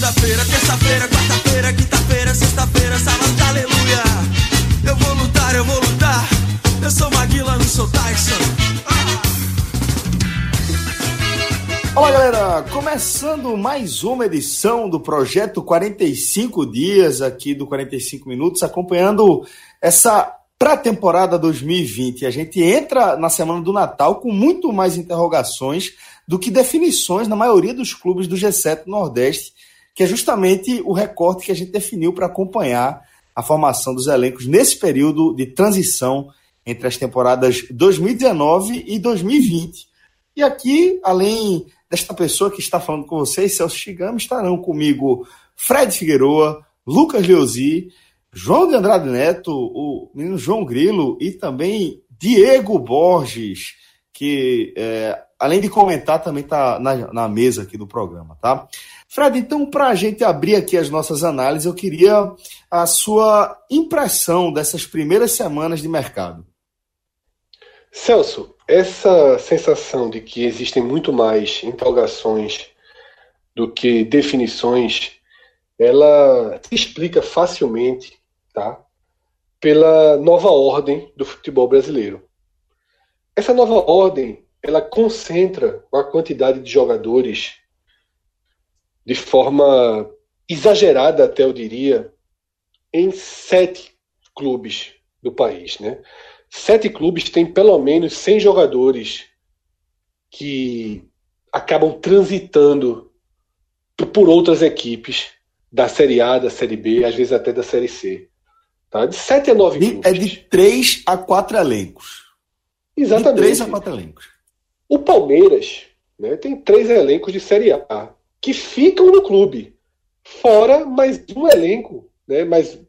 segunda-feira, terça-feira, quarta-feira, quinta-feira, sexta-feira, sábado, aleluia. Eu vou lutar, eu sou Maguila, não sou Tyson. Olá galera, começando mais uma edição do Projeto 45 Dias aqui do 45 Minutos, acompanhando essa pré-temporada 2020. A gente entra na semana do Natal com muito mais interrogações do que definições na maioria dos clubes do G7 Nordeste, que é justamente o recorte que a gente definiu para acompanhar a formação dos elencos nesse período de transição entre as temporadas 2019 e 2020. E aqui, além desta pessoa que está falando com vocês, Celso Shigami, estarão comigo Fred Figueroa, Lucas Leozzi, João de Andrade Neto, o menino João Grilo e também Diego Borges, que além de comentar também está na mesa aqui do programa, tá? Fred, então para a gente abrir aqui as nossas análises, eu queria a sua impressão dessas primeiras semanas de mercado. Celso, essa sensação de que existem muito mais interrogações do que definições, ela se explica facilmente, tá, pela nova ordem do futebol brasileiro. Essa nova ordem, ela concentra uma quantidade de jogadores de forma exagerada, até eu diria, em 7 clubes do país, né? 7 clubes têm pelo menos 100 jogadores que acabam transitando por outras equipes da Série A, da Série B, às vezes até da Série C. Tá? De 7 a 9 clubes. É de 3 a 4 elencos. Exatamente. De 3 a 4 elencos. O Palmeiras, né, tem 3 elencos de Série A que ficam no clube. Fora mais um elenco, né,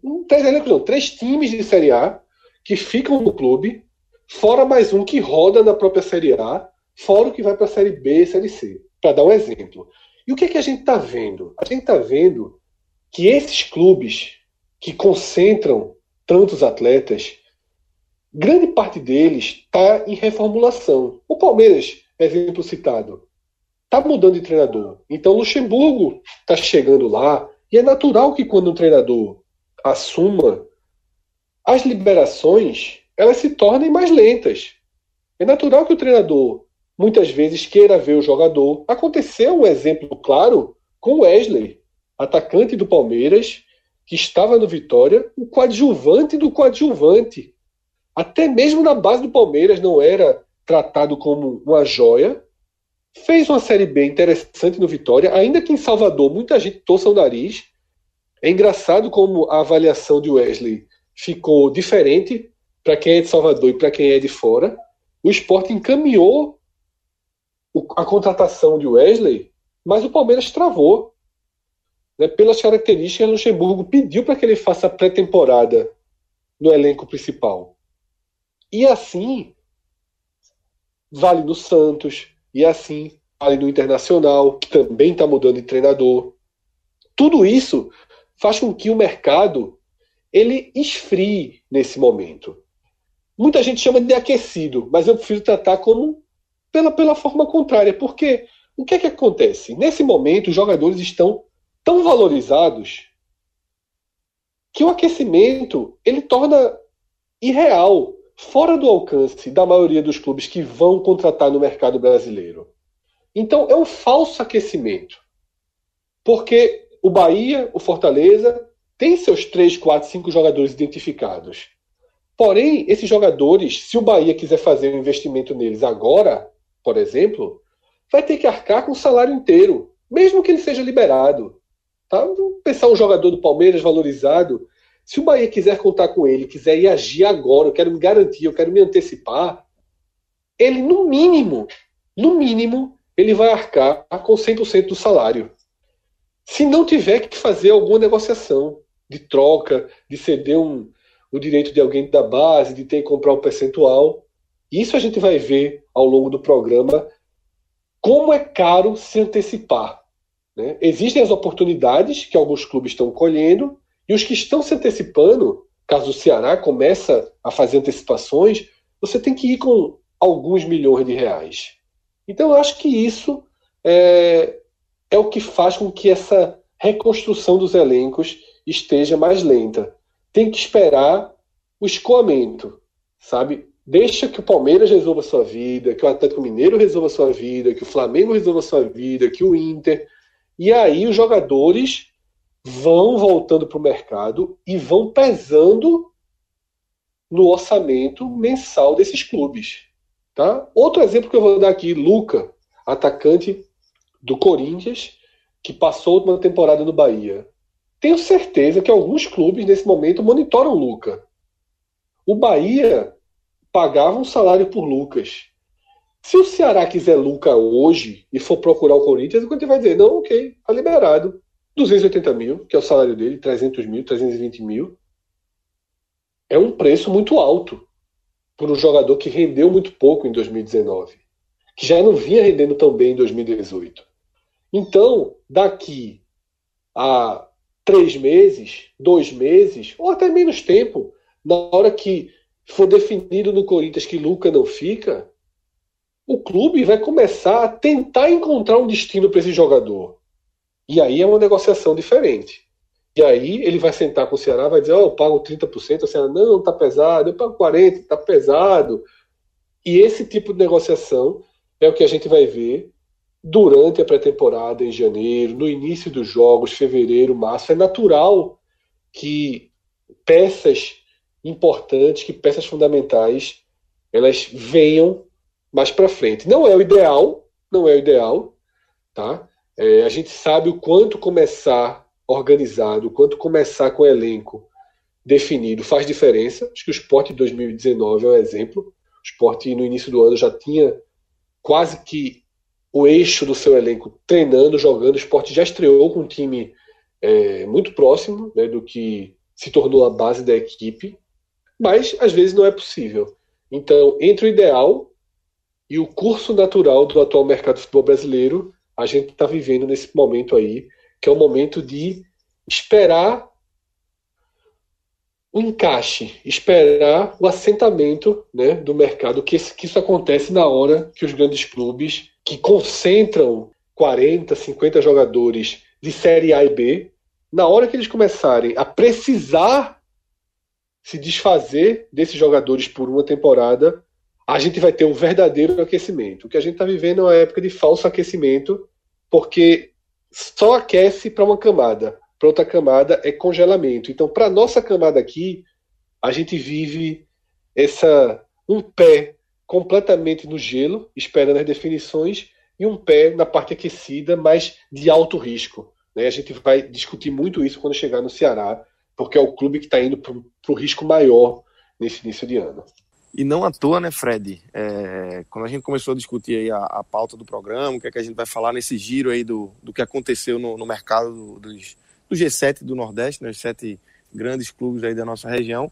3 times de Série A que ficam no clube, fora mais um que roda na própria Série A, fora o que vai para a Série B e Série C, para dar um exemplo. E o que é que a gente está vendo? A gente está vendo que esses clubes que concentram tantos atletas, grande parte deles está em reformulação. O Palmeiras, exemplo citado, está mudando de treinador. Então Luxemburgo está chegando lá, e é natural que quando um treinador assuma, as liberações elas se tornem mais lentas. É natural que o treinador muitas vezes queira ver o jogador. Aconteceu um exemplo claro com o Wesley, atacante do Palmeiras, que estava no Vitória, o coadjuvante do coadjuvante. Até mesmo na base do Palmeiras não era tratado como uma joia. Fez uma Série B interessante no Vitória, ainda que em Salvador muita gente torça o nariz. É engraçado como a avaliação de Wesley ficou diferente para quem é de Salvador e para quem é de fora. O Sport encaminhou a contratação de Wesley, mas o Palmeiras travou. Né? Pelas características, Luxemburgo pediu para que ele faça a pré-temporada no elenco principal. E assim vale no Santos, e assim vale no Internacional, que também está mudando de treinador. Tudo isso faz com que o mercado ele esfrie nesse momento. Muita gente chama de aquecido, mas eu prefiro tratar como pela forma contrária, porque o que é que acontece? Nesse momento, os jogadores estão tão valorizados que o aquecimento ele torna irreal, fora do alcance da maioria dos clubes que vão contratar no mercado brasileiro. Então, é um falso aquecimento, porque o Bahia, o Fortaleza, tem seus 3, 4, 5 jogadores identificados. Porém, esses jogadores, se o Bahia quiser fazer um investimento neles agora, por exemplo, vai ter que arcar com o salário inteiro, mesmo que ele seja liberado. Tá? Vamos pensar um jogador do Palmeiras valorizado. Se o Bahia quiser contar com ele, quiser ir agir agora, eu quero me garantir, eu quero me antecipar, ele, no mínimo, ele vai arcar com 100% do salário. Se não tiver que fazer alguma negociação de troca, de ceder o direito de alguém da base, de ter que comprar um percentual. Isso a gente vai ver ao longo do programa como é caro se antecipar. Né? Existem as oportunidades que alguns clubes estão colhendo e os que estão se antecipando, caso o Ceará começa a fazer antecipações, você tem que ir com alguns milhões de reais. Então eu acho que isso é o que faz com que essa reconstrução dos elencos esteja mais lenta. Tem que esperar o escoamento, sabe? Deixa que o Palmeiras resolva a sua vida, que o Atlético Mineiro resolva a sua vida, que o Flamengo resolva a sua vida, que o Inter. E aí os jogadores vão voltando para o mercado e vão pesando no orçamento mensal desses clubes. Tá? Outro exemplo que eu vou dar aqui, Luca, atacante do Corinthians, que passou a última temporada no Bahia. Tenho certeza que alguns clubes nesse momento monitoram o Luca. O Bahia pagava um salário por Lucas. Se o Ceará quiser Luca hoje e for procurar o Corinthians, o Corinthians vai dizer, não, ok, tá liberado. 280 mil, que é o salário dele, 300 mil, 320 mil. É um preço muito alto por um jogador que rendeu muito pouco em 2019, que já não vinha rendendo tão bem em 2018. Então, daqui a 3 meses, 2 meses, ou até menos tempo, na hora que for definido no Corinthians que Luca não fica, o clube vai começar a tentar encontrar um destino para esse jogador. E aí é uma negociação diferente. E aí ele vai sentar com o Ceará, vai dizer, eu pago 30%, o Ceará, não, tá pesado, eu pago 40%, tá pesado. E esse tipo de negociação é o que a gente vai ver durante a pré-temporada, em janeiro, no início dos jogos, fevereiro, março. É natural que peças importantes, que peças fundamentais, elas venham mais para frente. Não é o ideal, tá? A gente sabe o quanto começar organizado, o quanto começar com o elenco definido faz diferença. Acho que o Sport de 2019 é um exemplo. O Sport no início do ano já tinha quase que o eixo do seu elenco treinando, jogando. O Sport já estreou com um time muito próximo, né, do que se tornou a base da equipe, mas às vezes não é possível. Então, entre o ideal e o curso natural do atual mercado de futebol brasileiro, a gente está vivendo nesse momento aí, que é o momento de esperar o encaixe, esperar o assentamento, né, do mercado, que isso acontece na hora que os grandes clubes, que concentram 40, 50 jogadores de Série A e B, na hora que eles começarem a precisar se desfazer desses jogadores por uma temporada, a gente vai ter um verdadeiro aquecimento. O que a gente está vivendo é uma época de falso aquecimento, porque só aquece para uma camada, para outra camada é congelamento. Então, para a nossa camada aqui, a gente vive um pé completamente no gelo, esperando as definições, e um pé na parte aquecida, mas de alto risco. Né? A gente vai discutir muito isso quando chegar no Ceará, porque é o clube que está indo para o risco maior nesse início de ano. E não à toa, né, Fred? Quando a gente começou a discutir aí a pauta do programa, o que é que a gente vai falar nesse giro aí do que aconteceu no mercado do G7 do Nordeste, né, os 7 grandes clubes aí da nossa região,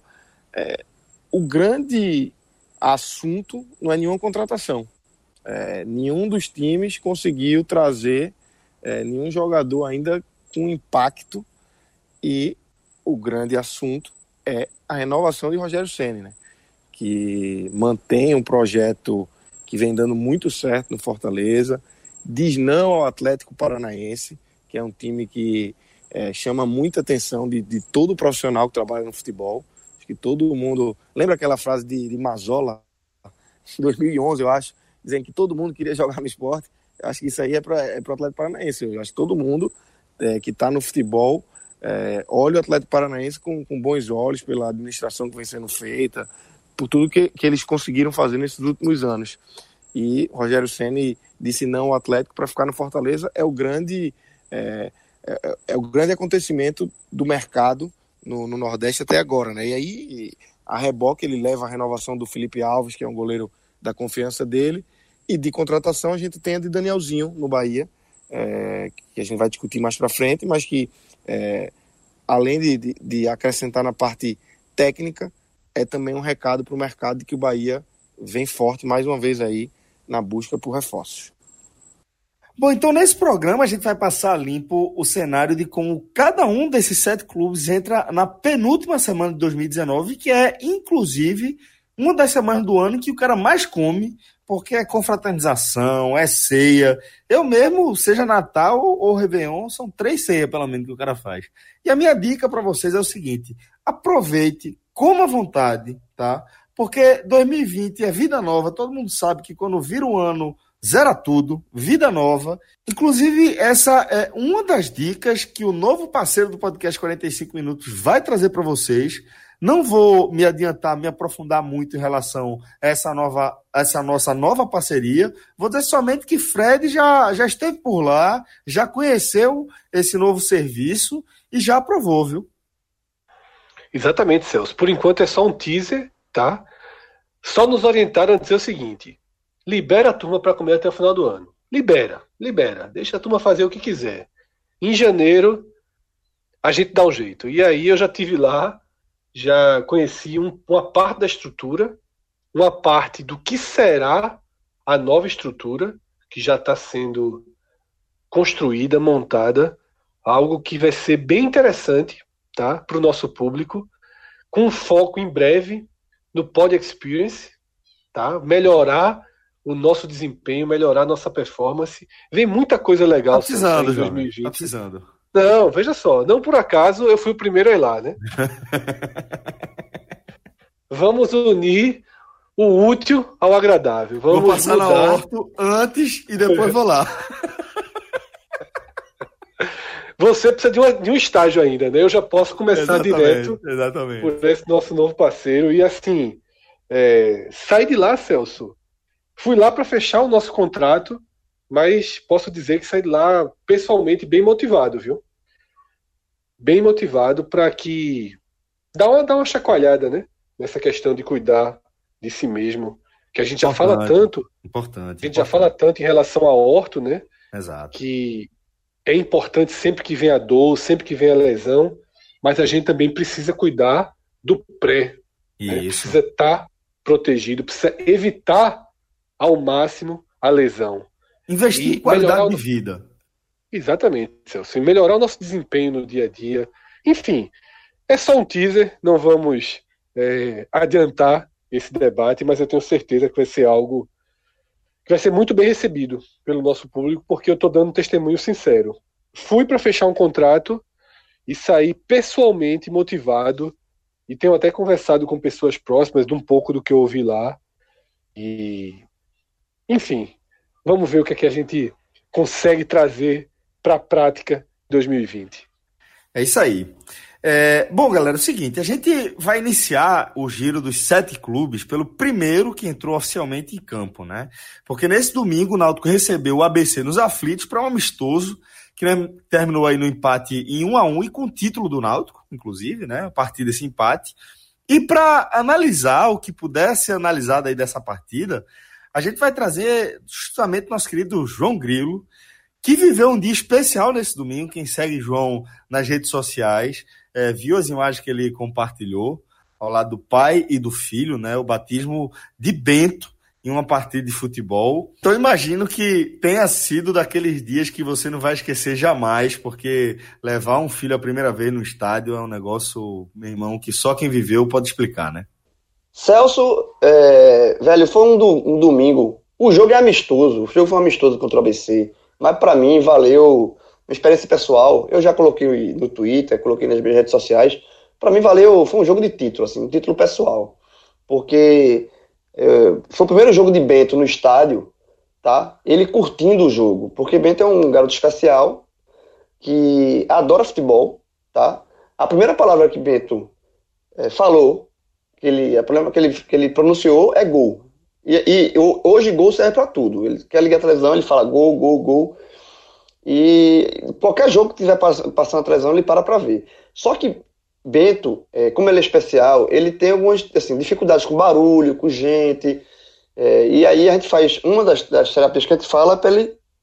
o grande assunto não é nenhuma contratação. Nenhum dos times conseguiu trazer nenhum jogador ainda com impacto, e o grande assunto é a renovação de Rogério Ceni, né? Que mantém um projeto que vem dando muito certo no Fortaleza, diz não ao Atlético Paranaense, que é um time que chama muita atenção de todo profissional que trabalha no futebol. Acho que todo mundo... Lembra aquela frase de Mazola, em 2011, eu acho, dizendo que todo mundo queria jogar no Sport? Eu acho que isso aí é para o Atlético Paranaense. Eu acho que todo mundo que está no futebol olha o Atlético Paranaense com bons olhos pela administração que vem sendo feita, por tudo que eles conseguiram fazer nesses últimos anos. E Rogério Ceni disse não ao Atlético para ficar no Fortaleza. É o grande acontecimento do mercado no Nordeste até agora, né? E aí, a reboque, ele leva a renovação do Felipe Alves, que é um goleiro da confiança dele, e de contratação a gente tem a de Danielzinho no Bahia, que a gente vai discutir mais para frente, mas que além de acrescentar na parte técnica, é também um recado para o mercado de que o Bahia vem forte mais uma vez aí na busca por reforços. Bom, então nesse programa a gente vai passar limpo o cenário de como cada um desses 7 clubes entra na penúltima semana de 2019, que é inclusive uma das semanas do ano em que o cara mais come, porque é confraternização, é ceia. Eu mesmo, seja Natal ou Réveillon, são 3 ceias, pelo menos, que o cara faz. E a minha dica para vocês é o seguinte: aproveite, coma à vontade, tá? Porque 2020 é vida nova, todo mundo sabe que quando vira um ano, zera tudo, vida nova. Inclusive, essa é uma das dicas que o novo parceiro do podcast 45 Minutos vai trazer para vocês. Não vou me adiantar, me aprofundar muito em relação a essa nossa nova parceria. Vou dizer somente que Fred já esteve por lá, já conheceu esse novo serviço e já aprovou, viu? Exatamente, Celso. Por enquanto é só um teaser, tá? Só nos orientaram a dizer o seguinte: libera a turma para comer até o final do ano. Libera. Deixa a turma fazer o que quiser. Em janeiro, a gente dá um jeito. E aí eu já tive lá, já conheci uma parte da estrutura, uma parte do que será a nova estrutura, que já está sendo construída, montada, algo que vai ser bem interessante, tá, para o nosso público, com foco em breve no Pod Experience, tá, melhorar o nosso desempenho, melhorar a nossa performance. Vem muita coisa legal tá precisando, em 2020. Tá precisando. Não, veja só, não por acaso eu fui o primeiro a ir lá, né? Vamos unir o útil ao agradável. Vamos vou passar mudar. na Horto antes e depois vou lá. Você precisa de um estágio ainda, né? Eu já posso começar direto por esse nosso novo parceiro. E assim, saí de lá, Celso. Fui lá para fechar o nosso contrato, mas posso dizer que saí de lá pessoalmente bem motivado, viu? Bem motivado para que dar uma chacoalhada, né? Nessa questão de cuidar de si mesmo, que a gente já fala tanto. A gente já fala tanto em relação ao orto, né? Exato. Que é importante sempre que vem a dor, sempre que vem a lesão, mas a gente também precisa cuidar do pré. Né? Precisa estar protegido, precisa evitar ao máximo a lesão. Investir em qualidade de vida. Exatamente, Celso. Melhorar o nosso desempenho no dia a dia. Enfim, é só um teaser, não vamos adiantar esse debate, mas eu tenho certeza que vai ser algo que vai ser muito bem recebido pelo nosso público, porque eu estou dando um testemunho sincero. Fui para fechar um contrato e saí pessoalmente motivado, e tenho até conversado com pessoas próximas de um pouco do que eu ouvi lá. E, enfim, vamos ver o que é que a gente consegue trazer para a prática em 2020. É isso aí. Bom, galera, é o seguinte, a gente vai iniciar o giro dos 7 clubes pelo primeiro que entrou oficialmente em campo, né? Porque nesse domingo o Náutico recebeu o ABC nos aflitos para um amistoso que terminou aí no empate em 1-1 e com o título do Náutico, inclusive, né? A partir desse empate. E para analisar o que pudesse ser analisado aí dessa partida, a gente vai trazer justamente nosso querido João Grilo, que viveu um dia especial nesse domingo. Quem segue João nas redes sociais viu as imagens que ele compartilhou ao lado do pai e do filho, né? O batismo de Bento em uma partida de futebol. Então imagino que tenha sido daqueles dias que você não vai esquecer jamais, porque levar um filho a primeira vez no estádio é um negócio, meu irmão, que só quem viveu pode explicar, né? Celso, velho, foi um domingo. O jogo é amistoso, o jogo foi amistoso contra o ABC, mas para mim valeu uma experiência pessoal. Eu já coloquei no Twitter, coloquei nas minhas redes sociais. Para mim foi um jogo de título, assim, um título pessoal, porque foi o primeiro jogo de Bento no estádio, tá? Ele curtindo o jogo, porque Bento é um garoto especial que adora futebol, tá? A primeira palavra que Bento falou, a palavra que ele pronunciou é gol. E hoje gol serve para tudo. Ele quer ligar a televisão, ele fala gol, gol, gol. E qualquer jogo que tiver passando na televisão, ele para ver. Só que Bento, como ele é especial, ele tem algumas dificuldades com barulho, com gente. E aí a gente faz uma das terapias que a gente fala para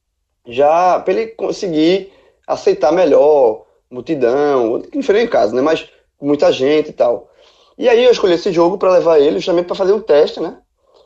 ele conseguir aceitar melhor multidão, diferente em casa, né? Mas com muita gente e tal. E aí eu escolhi esse jogo para levar ele justamente para fazer um teste, né?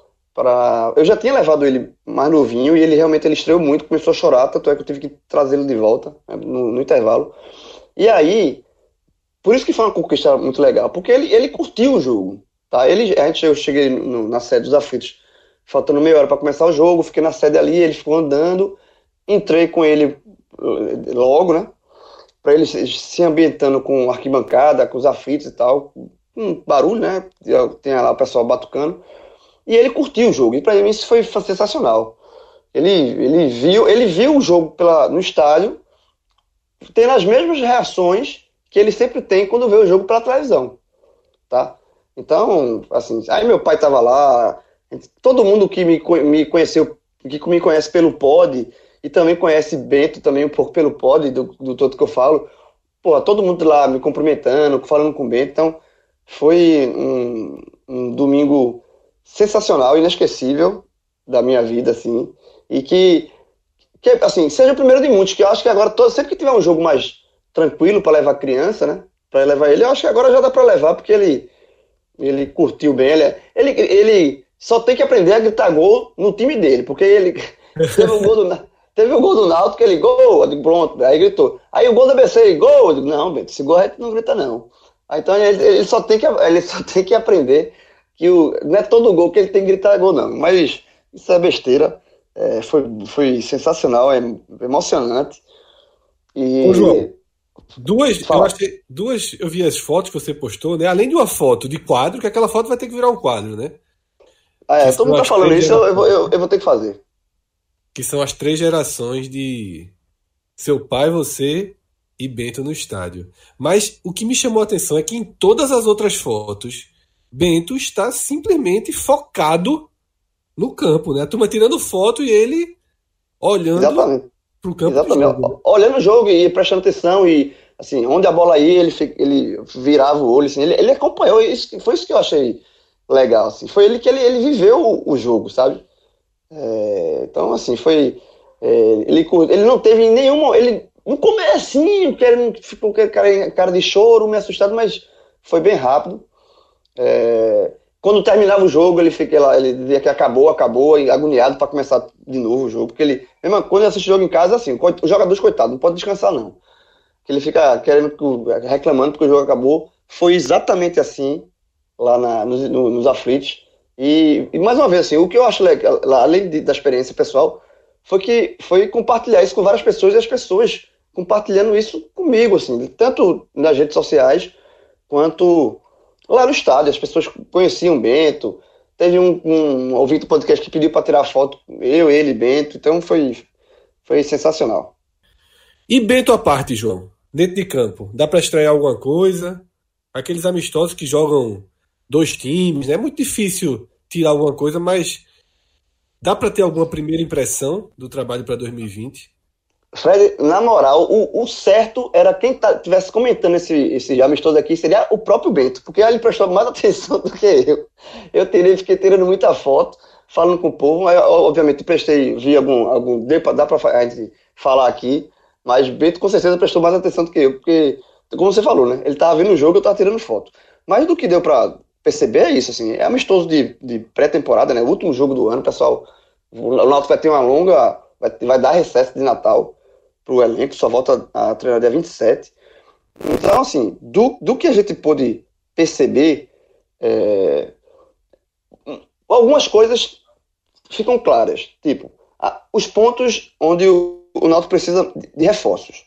Eu já tinha levado ele mais novinho e ele realmente estreou muito, começou a chorar, tanto é que eu tive que trazê-lo de volta, né, no intervalo. E aí, por isso que foi uma conquista muito legal, porque ele curtiu o jogo. Tá? Eu cheguei na sede dos aflitos, faltando meia hora para começar o jogo, fiquei na sede ali, ele ficou andando, entrei com ele logo, né? Para ele se ambientando com arquibancada, com os aflitos e tal, com barulho, né? Tem lá o pessoal batucando. E ele curtiu o jogo, e para mim isso foi sensacional. Ele viu o jogo no estádio, tendo as mesmas reações que ele sempre tem quando vê o jogo pela televisão, tá? Então, assim, aí meu pai estava lá, todo mundo que me conheceu, que me conhece pelo pod, e também conhece Bento também um pouco pelo pod, do todo que eu falo, pô, todo mundo lá me cumprimentando, falando com o Bento, então foi um domingo sensacional, inesquecível da minha vida, assim, e que assim, seja o primeiro de muitos, que eu acho que agora, sempre que tiver um jogo mais tranquilo para levar criança, né, para levar ele, eu acho que agora já dá para levar, porque ele curtiu bem, ele só tem que aprender a gritar gol no time dele, porque ele teve o gol do Náutico, ele gol, eu digo, pronto, aí gritou. Aí o gol do ABC, ele gol, eu digo, não, Beto, esse gol a gente não grita não. Aí, então ele só tem que aprender que não é todo gol que ele tem que gritar gol não, mas isso é besteira, foi sensacional, é emocionante. Ô, João, eu vi as fotos que você postou, né? Além de uma foto de quadro, que aquela foto vai ter que virar um quadro, né? Todo mundo tá falando isso, eu vou ter que fazer. Que são as 3 gerações de seu pai, você e Bento no estádio. Mas o que me chamou a atenção é que em todas as outras fotos, Bento está simplesmente focado no campo, né? A turma tirando foto e ele olhando para o campo. Exatamente. Do jogo. Olhando o jogo e prestando atenção e assim, onde a bola ia, ele virava o olho, assim, ele acompanhou, foi isso que eu achei legal, assim. Foi ele que ele viveu o jogo, sabe? Então, assim, ele não teve nenhuma, ele no comecinho, ficou cara de choro, meio assustado, mas foi bem rápido. Quando terminava o jogo, ele dizia que acabou, e agoniado para começar de novo o jogo, porque mesmo quando ele assiste o jogo em casa, assim, os jogadores, coitado, não pode descansar não, que ele fica reclamando porque o jogo acabou. Foi exatamente assim lá nos aflitos, e mais uma vez, assim, o que eu acho legal, além da experiência pessoal, foi compartilhar isso com várias pessoas, e as pessoas compartilhando isso comigo, assim, tanto nas redes sociais quanto lá no estádio. As pessoas conheciam o Bento, teve um ouvinte do podcast que pediu para tirar foto, ele, Bento, então foi sensacional. E Bento à parte, João, dentro de campo, dá para estrear alguma coisa? Aqueles amistosos que jogam 2 times, né? É muito difícil tirar alguma coisa, mas dá para ter alguma primeira impressão do trabalho para 2020? Fred, na moral, o certo era quem estivesse comentando esse amistoso aqui seria o próprio Bento, porque ele prestou mais atenção do que eu. Fiquei tirando muita foto, falando com o povo, aí, obviamente vi algum dá para a gente falar aqui, mas Bento com certeza prestou mais atenção do que eu, porque, como você falou, né, ele estava vendo o jogo, eu estava tirando foto. Mas do que deu para perceber é isso, assim, é amistoso de pré-temporada, né, o último jogo do ano, pessoal, o Náutico vai ter uma longa, vai dar recesso de Natal pro elenco, só volta a treinar dia 27. Então, assim, do que a gente pôde perceber, algumas coisas ficam claras. Tipo, os pontos onde o Náutico precisa de reforços.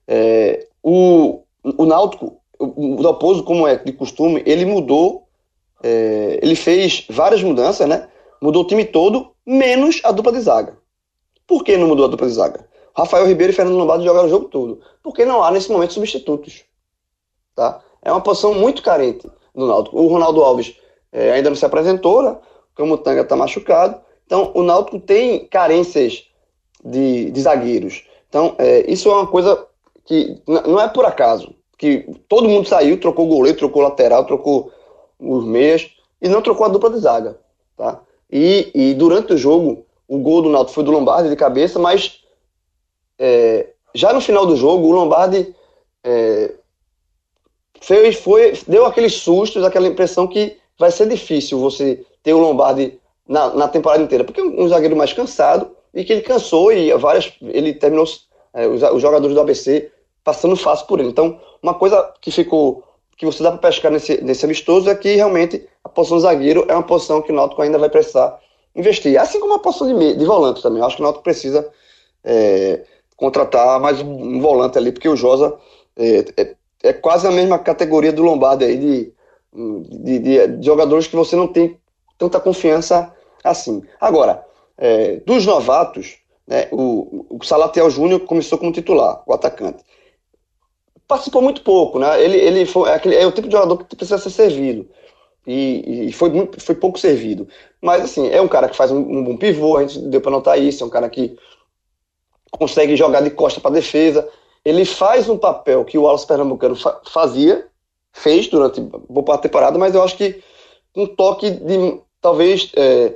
O Náutico, o Dalpozo, como é de costume, ele mudou, ele fez várias mudanças, né? Mudou o time todo, menos a dupla de zaga. Por que não mudou a dupla de zaga? Rafael Ribeiro e Fernando Lombardi jogaram o jogo todo, porque não há nesse momento substitutos, tá? É uma posição muito carente do Náutico. O Ronaldo Alves ainda não se apresentou, né? O Camutanga está machucado, então o Náutico tem carências de zagueiros. Então isso é uma coisa que não é por acaso, que todo mundo saiu, trocou o goleiro, trocou o lateral, trocou os meias e não trocou a dupla de zaga, tá? E durante o jogo o gol do Náutico foi do Lombardi de cabeça, mas já no final do jogo, o Lombardi deu aqueles sustos, aquela impressão que vai ser difícil você ter o Lombardi na temporada inteira, porque é um zagueiro mais cansado, e que ele cansou, e ele terminou os jogadores do ABC passando fácil por ele. Então, uma coisa que ficou que você dá para pescar nesse amistoso é que realmente a posição de zagueiro é uma posição que o Náutico ainda vai precisar investir. Assim como a posição de volante também. Eu acho que o Náutico precisa contratar mais um volante ali, porque o Josa é quase a mesma categoria do Lombardi aí de jogadores que você não tem tanta confiança assim. Agora, dos novatos, né, o Salatiel Júnior começou como titular, o atacante. Participou muito pouco, né? Ele é o tipo de jogador que precisa ser servido. E foi pouco servido. Mas, assim, é um cara que faz um bom pivô, a gente deu para notar isso. É um cara que consegue jogar de costa para defesa. Ele faz um papel que o Wallace Pernambucano fez durante boa parte da temporada, mas eu acho que um toque de, talvez,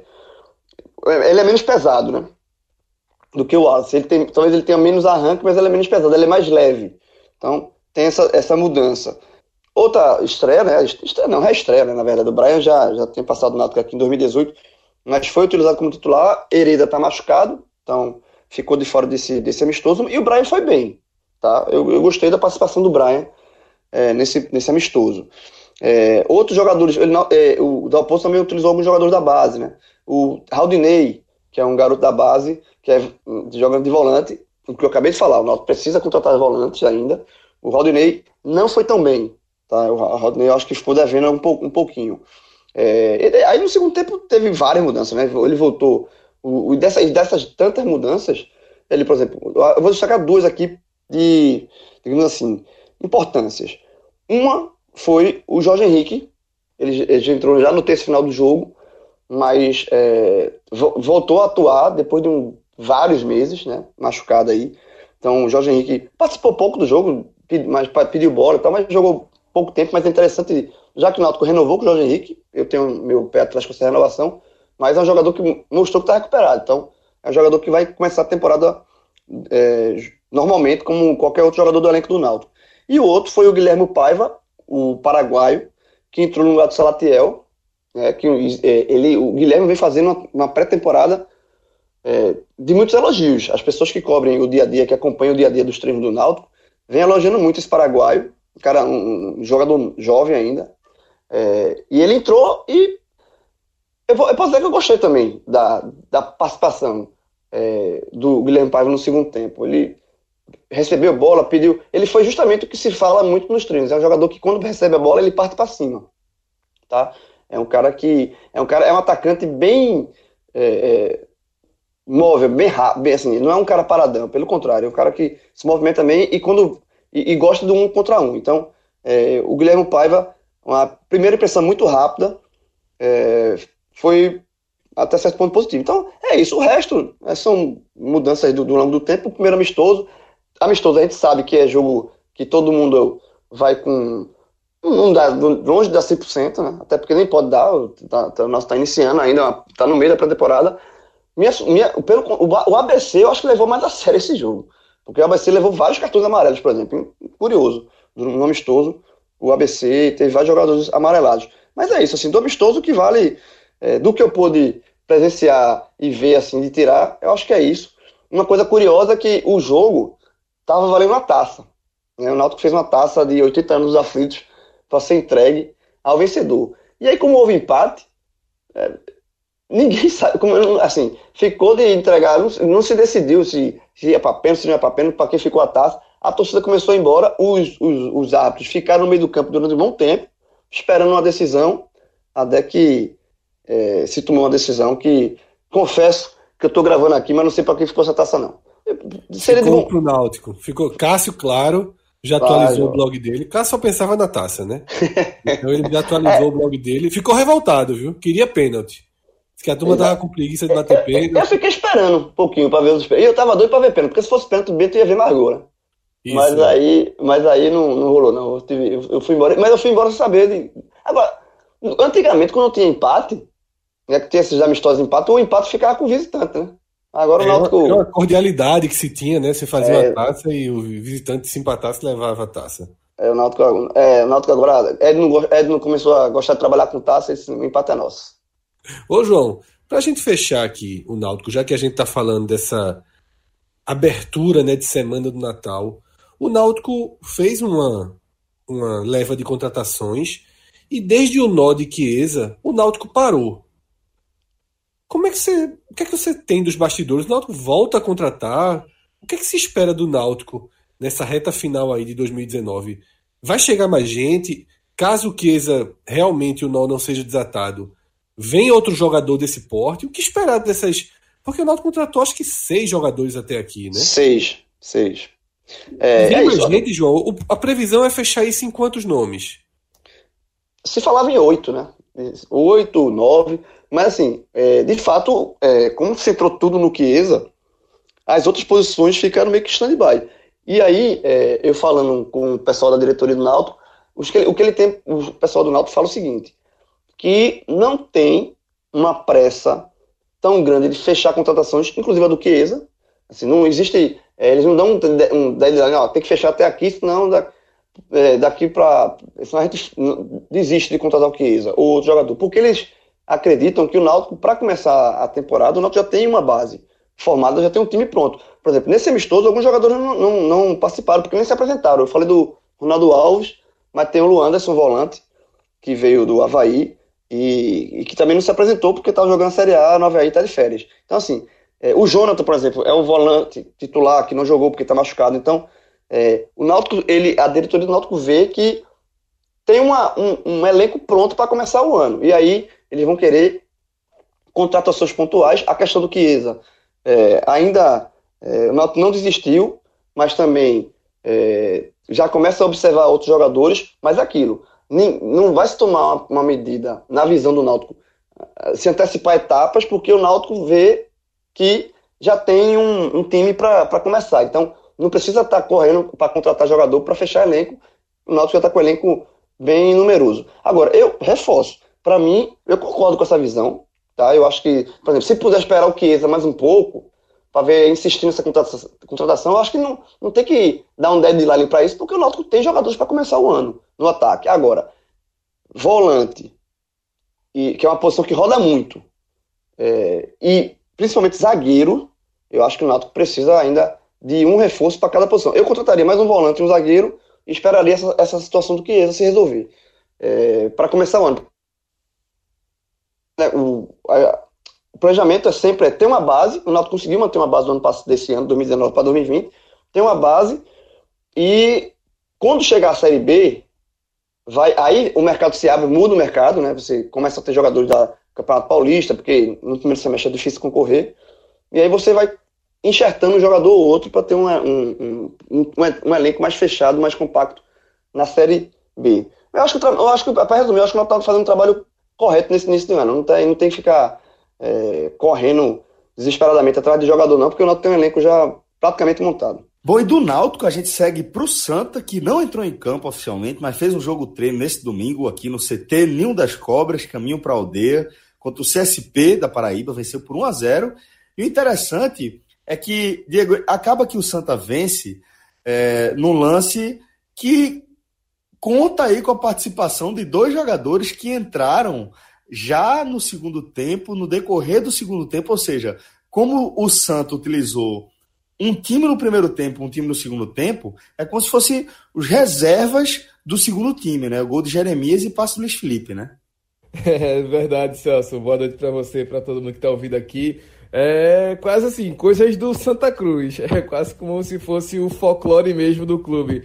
ele é menos pesado, né? Do que o Wallace. Talvez ele tenha menos arranque, mas ele é menos pesado, ele é mais leve. Então, tem essa mudança. Outra estreia, né? Reestreia, né? Na verdade, o Brian já tinha passado no Náutico aqui em 2018, mas foi utilizado como titular. Hereda está machucado, então ficou de fora desse amistoso. E o Brian foi bem, tá? Eu gostei da participação do Brian nesse amistoso. Outros jogadores, o Dalpozo também utilizou alguns jogadores da base, né? O Raudinei, que é um garoto da base, que é jogando de volante, o que eu acabei de falar, o Náutico precisa contratar volantes ainda. O Raudinei não foi tão bem, tá? O Raudinei eu acho que ficou devendo um pouquinho. Aí no segundo tempo teve várias mudanças, né? Ele voltou. Dessas tantas mudanças, ele, por exemplo, eu vou destacar duas aqui de, digamos assim, importâncias. Uma foi o Jorge Henrique, ele já entrou já no terço final do jogo, mas voltou a atuar depois de vários meses, né? Machucado aí. Então o Jorge Henrique participou pouco do jogo, mas pediu bola e tal, mas jogou pouco tempo. Mas é interessante, já que o Náutico renovou com o Jorge Henrique, eu tenho meu pé atrás com essa renovação, mas é um jogador que mostrou que está recuperado. Então é um jogador que vai começar a temporada normalmente, como qualquer outro jogador do elenco do Náutico. E o outro foi o Guilherme Paiva, o paraguaio, que entrou no lugar do Salatiel, que o Guilherme vem fazendo uma pré-temporada de muitos elogios. As pessoas que cobrem o dia a dia, que acompanham o dia a dia dos treinos do Náutico, vem elogiando muito esse paraguaio, um jogador jovem ainda. E ele entrou e eu posso dizer que eu gostei também da participação do Guilherme Paiva no segundo tempo. Ele recebeu bola, pediu. Ele foi justamente o que se fala muito nos treinos. É um jogador que, quando recebe a bola, ele parte para cima. Tá? É um atacante bem móvel, bem rápido, bem assim. Não é um cara paradão, pelo contrário, é um cara que se movimenta bem e gosta do 1 contra 1. Então, o Guilherme Paiva, uma primeira impressão muito rápida, foi até certo ponto positivo. Então, é isso. O resto são mudanças aí do longo do tempo. O primeiro amistoso a gente sabe que é jogo que todo mundo vai com... Não dá, longe de dar 100%, né? Até porque nem pode dar, o nosso está iniciando ainda, está no meio da pré-temporada. O ABC eu acho que levou mais a sério esse jogo, porque o ABC levou vários cartões amarelos, por exemplo. Curioso, no amistoso, o ABC teve vários jogadores amarelados. Mas é isso, assim, do amistoso que vale, do que eu pude presenciar e ver, assim, de tirar, eu acho que é isso. Uma coisa curiosa é que o jogo estava valendo uma taça, né? O Náutico fez uma taça de 80 anos dos aflitos para ser entregue ao vencedor. E aí, como houve empate, ninguém sabe, assim, ficou de entregar, não se decidiu se ia para pênalti, se não ia para pênalti, para quem ficou a taça. A torcida começou a ir embora, os árbitros ficaram no meio do campo durante um bom tempo, esperando uma decisão, até que se tomou uma decisão que, confesso que eu estou gravando aqui, mas não sei para quem ficou essa taça não. Ficou pro Náutico. Ficou Cássio, claro, já atualizou o blog dele. Cássio só pensava na taça, né? Então ele já atualizou o blog dele. Ficou revoltado, viu? Queria pênalti. Disse que a turma tava com preguiça de bater pênalti. Eu fiquei esperando um pouquinho para ver os pênaltis. E eu tava doido para ver pênalti, porque se fosse pênalti, o Bento ia ver mais agora. Mas aí não rolou, não. Eu fui embora, mas eu fui embora sem saber. Agora, antigamente, quando tinha empate, que tinha esses amistosos de empate, o empate ficava com o visitante, né? Agora o Náutico... uma cordialidade que se tinha, né? Você fazia uma taça e o visitante se empatasse levava a taça. O Náutico agora... Edno começou a gostar de trabalhar com taça e o empate é nosso. Ô João, pra gente fechar aqui o Náutico, já que a gente tá falando dessa abertura, né, de semana do Natal, o Náutico fez uma uma leva de contratações e desde o nó de Chiesa, o Náutico parou. O que é que você tem dos bastidores? O Náutico volta a contratar? O que é que se espera do Náutico nessa reta final aí de 2019? Vai chegar mais gente? Caso o Chiesa realmente o nó não seja desatado, vem outro jogador desse porte? O que esperar dessas... Porque o Náutico contratou acho que 6 jogadores até aqui, né? 6. Vem mais gente, João? A previsão é fechar isso em quantos nomes? Se falava em 8, né? 8, 9... Mas assim, de fato, como se entrou tudo no Chiesa, as outras posições ficaram meio que stand-by. E aí, eu falando com o pessoal da diretoria do Náutico, o pessoal do Náutico fala o seguinte, que não tem uma pressa tão grande de fechar contratações, inclusive a do Chiesa. Assim, não existe, eles não dão um deadline, tem que fechar até aqui, senão daqui para... Senão a gente desiste de contratar o Chiesa, ou outro jogador, porque eles acreditam que o Náutico, para começar a temporada, o Náutico já tem uma base formada, já tem um time pronto. Por exemplo, nesse amistoso, alguns jogadores não participaram, porque nem se apresentaram. Eu falei do Ronaldo Alves, mas tem o Luanderson, volante, que veio do Avaí, e que também não se apresentou, porque estava jogando a Série A no Avaí, está de férias. Então, assim, o Jonathan, por exemplo, é um volante titular, que não jogou porque está machucado. Então, o Náutico, a diretoria do Náutico vê que tem um elenco pronto para começar o ano. E aí, eles vão querer contratações pontuais. A questão do Chiesa, o Náutico não desistiu, mas também já começa a observar outros jogadores, mas aquilo, não vai se tomar uma medida, na visão do Náutico, se antecipar etapas, porque o Náutico vê que já tem um time para começar. Então, não precisa estar correndo para contratar jogador para fechar elenco. O Náutico já está com o elenco bem numeroso. Agora, eu reforço. Para mim, eu concordo com essa visão, tá? Eu acho que, por exemplo, se puder esperar o Chiesa mais um pouco, para ver, insistir nessa contratação, eu acho que não tem que dar um deadline para isso, porque o Náutico tem jogadores para começar o ano no ataque. Agora, volante, que é uma posição que roda muito, e principalmente zagueiro, eu acho que o Náutico precisa ainda de um reforço para cada posição. Eu contrataria mais um volante e um zagueiro e esperaria essa situação do Chiesa se resolver. Para começar o ano. O planejamento é sempre ter uma base. O Náutico conseguiu manter uma base do ano passado, desse ano, 2019 para 2020. Tem uma base e quando chegar a Série B, aí o mercado se abre, muda o mercado, né? Você começa a ter jogadores da Campeonato Paulista, porque no primeiro semestre é difícil concorrer. E aí você vai enxertando um jogador ou outro para ter um elenco mais fechado, mais compacto na Série B. Eu acho que para resumir, eu acho que o Náutico está fazendo um trabalho correto nesse início do ano. Não tem que ficar correndo desesperadamente atrás de jogador, não, porque o Náutico tem um elenco já praticamente montado. Bom, e do Náutico a gente segue para o Santa, que não entrou em campo oficialmente, mas fez um jogo treino nesse domingo aqui no CT Ninho das Cobras, caminho para a aldeia, contra o CSP da Paraíba, venceu por 1-0. E o interessante é que, Diego, acaba que o Santa vence num lance que conta aí com a participação de 2 jogadores que entraram já no segundo tempo, no decorrer do segundo tempo, ou seja, como o Santa utilizou um time no primeiro tempo, um time no segundo tempo, é como se fosse os reservas do segundo time, né? O gol de Jeremias e passe do Luiz Felipe, né? É verdade, Celso. Boa noite para você, para todo mundo que está ouvindo aqui. É quase assim, coisas do Santa Cruz. É quase como se fosse o folclore mesmo do clube.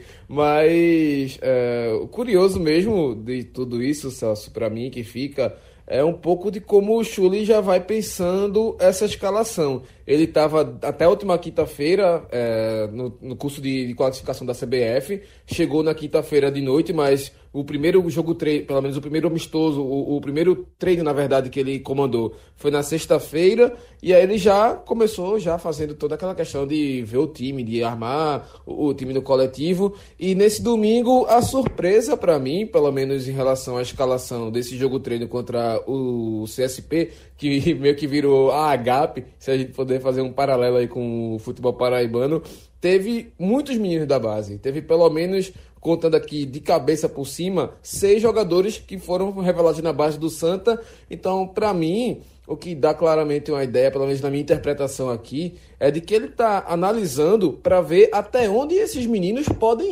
Mas o curioso mesmo de tudo isso, Celso, para mim que fica, é um pouco de como o Chuli já vai pensando essa escalação. Ele estava até a última quinta-feira no curso de classificação da CBF, chegou na quinta-feira de noite, mas o primeiro jogo treino, pelo menos o primeiro amistoso, o primeiro treino, na verdade, que ele comandou foi na sexta-feira, e aí ele já começou fazendo toda aquela questão de ver o time, de armar o time no coletivo, e nesse domingo a surpresa para mim, pelo menos em relação à escalação desse jogo treino contra o CSP, que meio que virou a AGAP, se a gente puder fazer um paralelo aí com o futebol paraibano, teve muitos meninos da base, teve pelo menos, contando aqui de cabeça por cima, 6 jogadores que foram revelados na base do Santa. Então, para mim, o que dá claramente uma ideia, pelo menos na minha interpretação aqui, é de que ele está analisando para ver até onde esses meninos podem ir.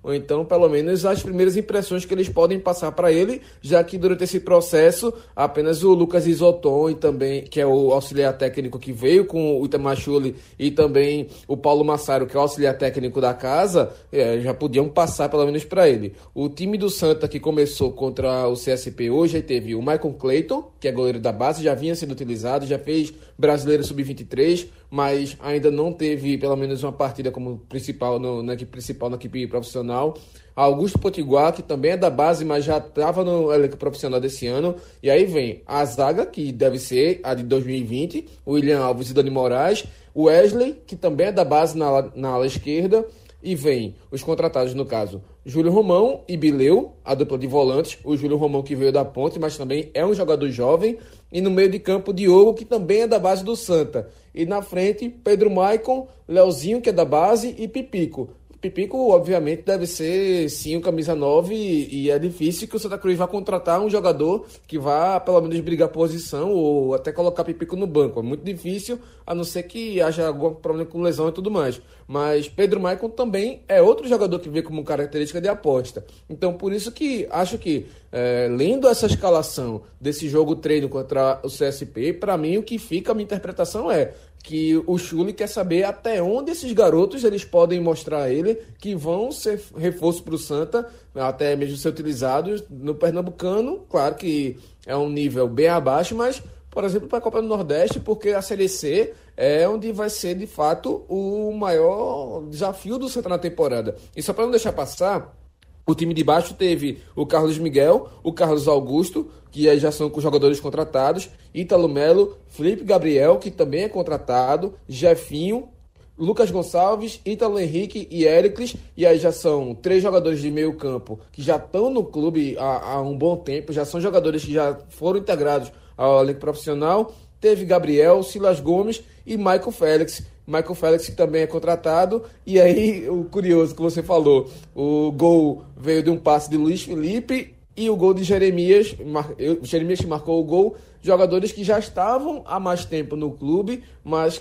ou então pelo menos as primeiras impressões que eles podem passar para ele, já que durante esse processo apenas o Lucas Isoton, e também, que é o auxiliar técnico que veio com o Itamachule, e também o Paulo Massaro, que é o auxiliar técnico da casa, já podiam passar pelo menos para ele. O time do Santa que começou contra o CSP hoje, aí teve o Michael Clayton, que é goleiro da base, já vinha sendo utilizado, já fez Brasileiro Sub-23, mas ainda não teve pelo menos uma partida como principal na equipe profissional. Augusto Potiguar, que também é da base, mas já estava no elenco profissional desse ano. E aí vem a zaga, que deve ser a de 2020, o William Alves e Dani Moraes, o Wesley, que também é da base na ala esquerda, e vem os contratados, no caso, Júlio Romão e Bileu, a dupla de volantes. O Júlio Romão, que veio da Ponte, mas também é um jogador jovem. E no meio de campo, Diogo, que também é da base do Santa. E na frente, Pedro Maicon, Leozinho, que é da base, e Pipico. Pipico, obviamente, deve ser, sim, o camisa 9, e é difícil que o Santa Cruz vá contratar um jogador que vá, pelo menos, brigar posição ou até colocar Pipico no banco. É muito difícil, a não ser que haja algum problema com lesão e tudo mais. Mas Pedro Maicon também é outro jogador que vê como característica de aposta. Então, por isso que acho que, lendo essa escalação desse jogo treino contra o CSP, para mim, o que fica, a minha interpretação é que o Chuli quer saber até onde esses garotos eles podem mostrar a ele que vão ser reforço para o Santa, até mesmo ser utilizados no Pernambucano. Claro que é um nível bem abaixo, mas, por exemplo, para a Copa do Nordeste, porque a Série C é onde vai ser, de fato, o maior desafio do Santa na temporada. E só para não deixar passar, o time de baixo teve o Carlos Miguel, o Carlos Augusto, que aí já são com jogadores contratados, Ítalo Melo, Felipe Gabriel, que também é contratado, Jefinho, Lucas Gonçalves, Ítalo Henrique e Éricles, e aí já são 3 jogadores de meio campo que já estão no clube há um bom tempo, já são jogadores que já foram integrados ao elenco profissional. Teve Gabriel, Silas Gomes e Michael Félix. Michael Félix, que também é contratado. E aí, o curioso que você falou, o gol veio de um passe de Luiz Felipe e o gol de Jeremias, Jeremias que marcou o gol, jogadores que já estavam há mais tempo no clube, mas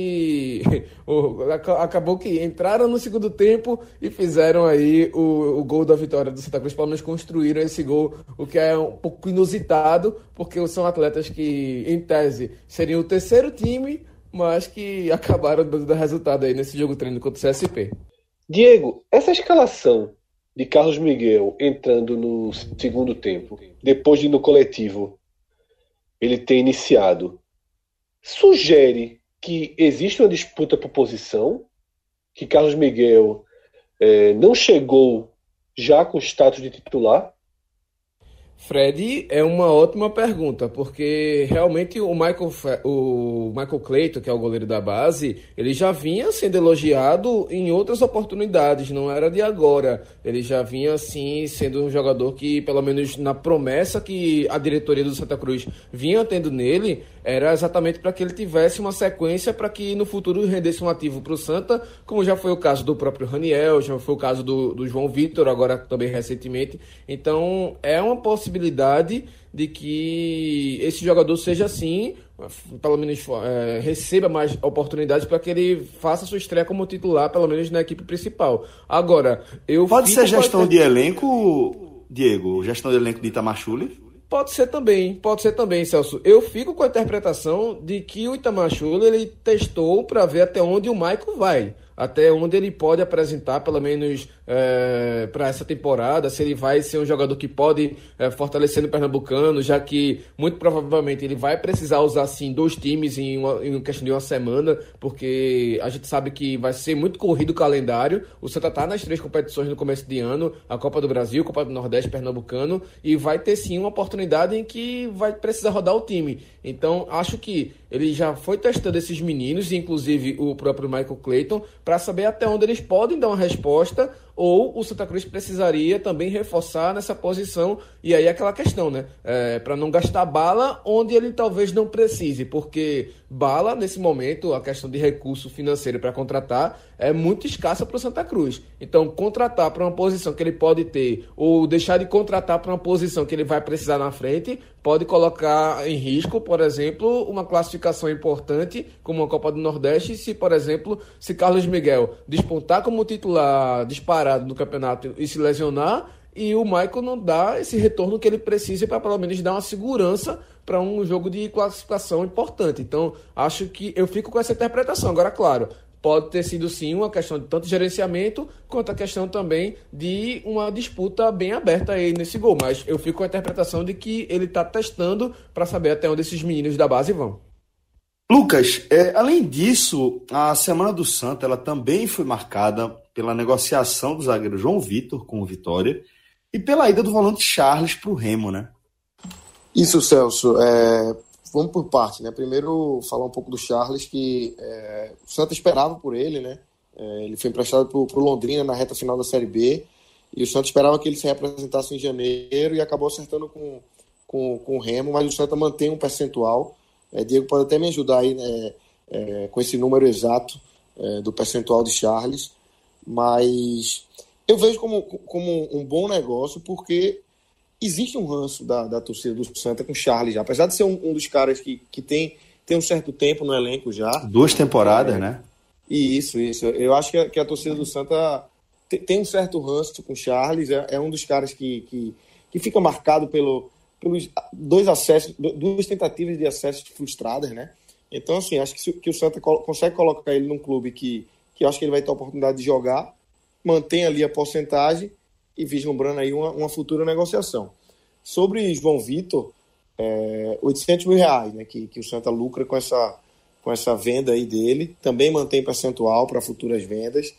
que acabou que entraram no segundo tempo e fizeram aí o gol da vitória do Santa Cruz, pelo menos construíram esse gol, o que é um pouco inusitado, porque são atletas que, em tese, seriam o terceiro time, mas que acabaram dando resultado aí nesse jogo treino contra o CSP. Diego, essa escalação de Carlos Miguel entrando no segundo tempo, depois de no coletivo ele ter iniciado, sugere que existe uma disputa por posição, que Carlos Miguel não chegou já com status de titular? Fred, é uma ótima pergunta, porque realmente o Michael Clayton, que é o goleiro da base, ele já vinha sendo elogiado em outras oportunidades, não era de agora. Ele já vinha, assim, sendo um jogador que, pelo menos na promessa que a diretoria do Santa Cruz vinha tendo nele, era exatamente para que ele tivesse uma sequência para que no futuro rendesse um ativo para o Santa, como já foi o caso do próprio Raniel, já foi o caso do João Vitor, agora também recentemente. Então, é uma possibilidade de que esse jogador seja assim, pelo menos receba mais oportunidades para que ele faça sua estreia como titular, pelo menos na equipe principal. Agora, pode ser gestão de elenco, Diego? Gestão de elenco de Itamachule? Pode ser também, Celso. Eu fico com a interpretação de que o Itamachule ele testou para ver até onde o Michael vai, até onde ele pode apresentar, pelo menos para essa temporada, se ele vai ser um jogador que pode fortalecer no Pernambucano, já que muito provavelmente ele vai precisar usar sim 2 times em questão de uma semana, porque a gente sabe que vai ser muito corrido o calendário. O Santa está nas 3 competições no começo de ano, a Copa do Brasil, Copa do Nordeste, Pernambucano, e vai ter sim uma oportunidade em que vai precisar rodar o time. Então, acho que ele já foi testando esses meninos, inclusive o próprio Michael Clayton, para saber até onde eles podem dar uma resposta, ou o Santa Cruz precisaria também reforçar nessa posição. E aí é aquela questão, né? Para não gastar bala onde ele talvez não precise, porque bala, nesse momento, a questão de recurso financeiro para contratar é muito escassa para o Santa Cruz. Então, contratar para uma posição que ele pode ter, ou deixar de contratar para uma posição que ele vai precisar na frente, pode colocar em risco, por exemplo, uma classificação importante como a Copa do Nordeste, se, por exemplo, se Carlos Miguel despontar como titular disparado parado no campeonato e se lesionar, e o Michael não dá esse retorno que ele precisa para pelo menos dar uma segurança para um jogo de classificação importante. Então, acho que eu fico com essa interpretação. Agora, claro, pode ter sido sim uma questão de tanto gerenciamento, quanto a questão também de uma disputa bem aberta aí nesse gol. Mas eu fico com a interpretação de que ele está testando para saber até onde esses meninos da base vão. Lucas, além disso, a Semana do Santa ela também foi marcada pela negociação do zagueiro João Vitor com o Vitória e pela ida do volante Charles para o Remo, né? Isso, Celso. Vamos por parte, né? Primeiro, falar um pouco do Charles, que o Santa esperava por ele, né? Ele foi emprestado para o Londrina na reta final da Série B, e o Santa esperava que ele se representasse em janeiro e acabou acertando com o Remo, mas o Santa mantém um percentual. Diego pode até me ajudar aí, né, com esse número exato do percentual de Charles, mas eu vejo como um bom negócio, porque existe um ranço da torcida do Santa com o Charles já, apesar de ser um dos caras que tem um certo tempo no elenco já. 2 temporadas, né? Isso. Eu acho que a torcida do Santa tem um certo ranço com o Charles, é um dos caras que fica marcado pelos 2 acessos, 2 tentativas de acesso frustradas, né? Então, assim, acho que o Santa consegue colocar ele num clube que eu acho que ele vai ter a oportunidade de jogar, mantém ali a porcentagem e vislumbrando aí uma futura negociação. Sobre João Vitor, R$800 mil, né, que o Santa lucra com essa venda aí dele, também mantém percentual para futuras vendas,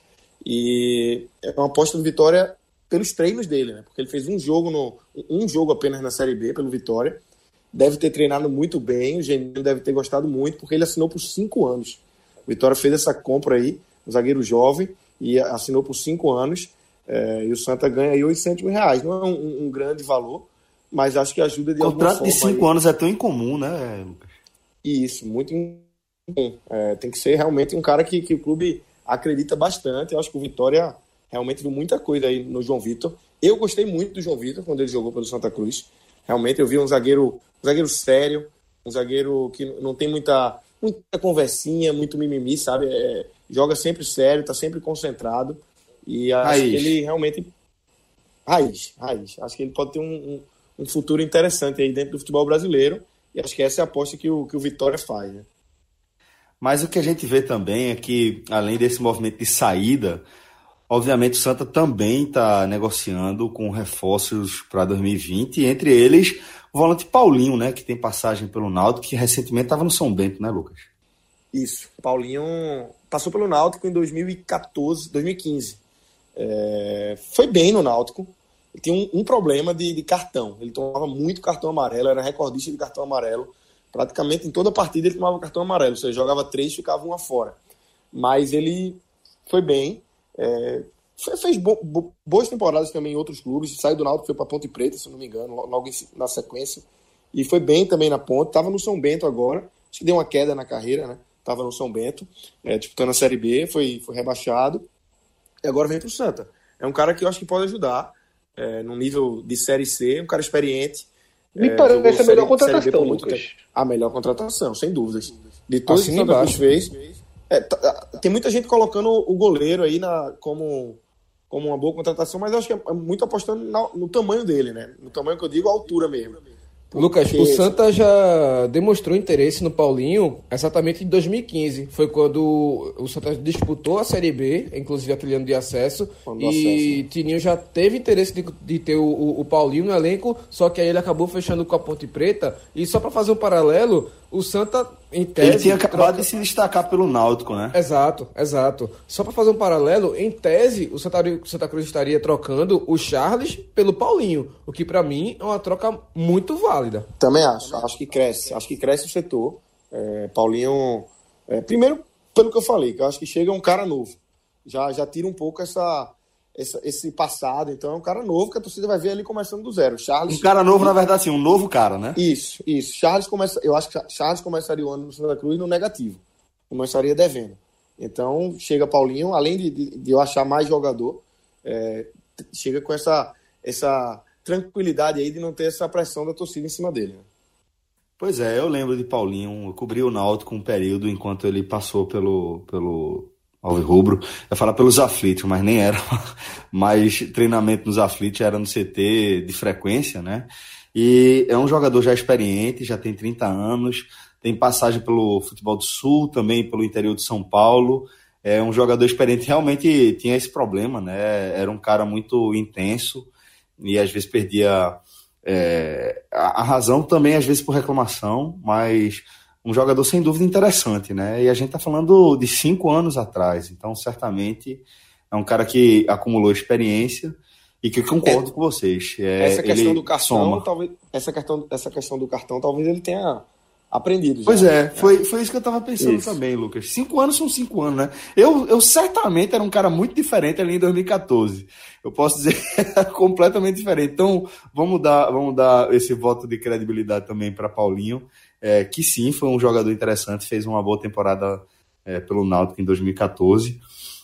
e é uma aposta do Vitória pelos treinos dele, né, porque ele fez um jogo apenas na Série B pelo Vitória, deve ter treinado muito bem, o Geninho deve ter gostado muito, porque ele assinou por 5 anos. O Vitória fez essa compra aí, um zagueiro jovem, e assinou por 5 anos, e o Santa ganha aí R$800 mil. Não é um grande valor, mas acho que ajuda de alguma forma. Contrato de 5 anos é tão incomum, né, Lucas? Isso, muito incomum. Tem que ser realmente um cara que o clube acredita bastante. Eu acho que o Vitória realmente viu muita coisa aí no João Vitor. Eu gostei muito do João Vitor quando ele jogou pelo Santa Cruz. Realmente eu vi um zagueiro sério, um zagueiro que não tem muita conversinha, muito mimimi, sabe? Joga sempre sério, está sempre concentrado. E acho que ele realmente... Raiz. Acho que ele pode ter um futuro interessante aí dentro do futebol brasileiro. E acho que essa é a aposta que o Vitória faz, né? Mas o que a gente vê também é que, além desse movimento de saída, obviamente o Santa também está negociando com reforços para 2020, entre eles o volante Paulinho, né, que tem passagem pelo Náutico, que recentemente estava no São Bento, né, Lucas? Isso, Paulinho passou pelo Náutico em 2015. Foi bem no Náutico. Ele tinha um problema de cartão. Ele tomava muito cartão amarelo, era recordista de cartão amarelo. Praticamente em toda partida ele tomava cartão amarelo. Ou seja, jogava 3 e ficava 1 fora. Mas ele foi bem. Fez boas temporadas também em outros clubes. Saiu do Náutico, foi para Ponte Preta, se não me engano, logo na sequência. E foi bem também na Ponte. Estava no São Bento agora. Acho que deu uma queda na carreira, né? Estava no São Bento, disputando a Série B, foi rebaixado. E agora vem para o Santa. É um cara que eu acho que pode ajudar no nível de Série C, um cara experiente. Me parece a melhor contratação, Lucas. A melhor contratação, sem dúvidas. De todos que o Santa Cruz fez. Tem muita gente colocando o goleiro aí como uma boa contratação, mas eu acho que é muito apostando no tamanho dele, né? No tamanho que eu digo, a altura mesmo. Lucas, o Santa já demonstrou interesse no Paulinho exatamente em 2015. Foi quando o Santa disputou a Série B, inclusive aquele ano de acesso. Tininho já teve interesse de ter o Paulinho no elenco, só que aí ele acabou fechando com a Ponte Preta. E só para fazer um paralelo, o Santa, em tese... Ele tinha acabado de se destacar pelo Náutico, né? Exato. Só para fazer um paralelo, em tese, o Santa Cruz estaria trocando o Charles pelo Paulinho, o que para mim é uma troca muito válida. Também acho. Acho que cresce o setor. Paulinho... primeiro, pelo que eu falei, que eu acho que chega um cara novo. Já tira um pouco esse passado. Então é um cara novo que a torcida vai ver ali começando do zero. Charles, um cara novo, na verdade, sim, um novo cara, né? Isso. Eu acho que Charles começaria o ano no Santa Cruz no negativo. Começaria devendo. Então chega Paulinho, além de eu achar mais jogador, chega com essa tranquilidade aí de não ter essa pressão da torcida em cima dele, né? Pois é, eu lembro de Paulinho. Eu cobri o Náutico um período enquanto ele passou alvirrubro. Eu ia falar pelos aflitos, mas nem era. Mas treinamento nos aflitos era no CT de frequência, né? E é um jogador já experiente, já tem 30 anos, tem passagem pelo futebol do Sul, também pelo interior de São Paulo. É um jogador experiente, realmente tinha esse problema, né? Era um cara muito intenso e às vezes perdia a razão também, às vezes por reclamação, mas um jogador sem dúvida interessante, né? E a gente está falando de 5 anos atrás, então certamente é um cara que acumulou experiência e que eu concordo com vocês. Essa questão do cartão, soma. talvez essa questão do cartão, talvez ele tenha aprendido já. Pois é, foi isso que eu estava pensando também, Lucas. 5 anos são 5 anos, né? Eu certamente era um cara muito diferente ali em 2014. Eu posso dizer que era completamente diferente. Então, vamos dar esse voto de credibilidade também para Paulinho, que sim, foi um jogador interessante, fez uma boa temporada pelo Náutico em 2014.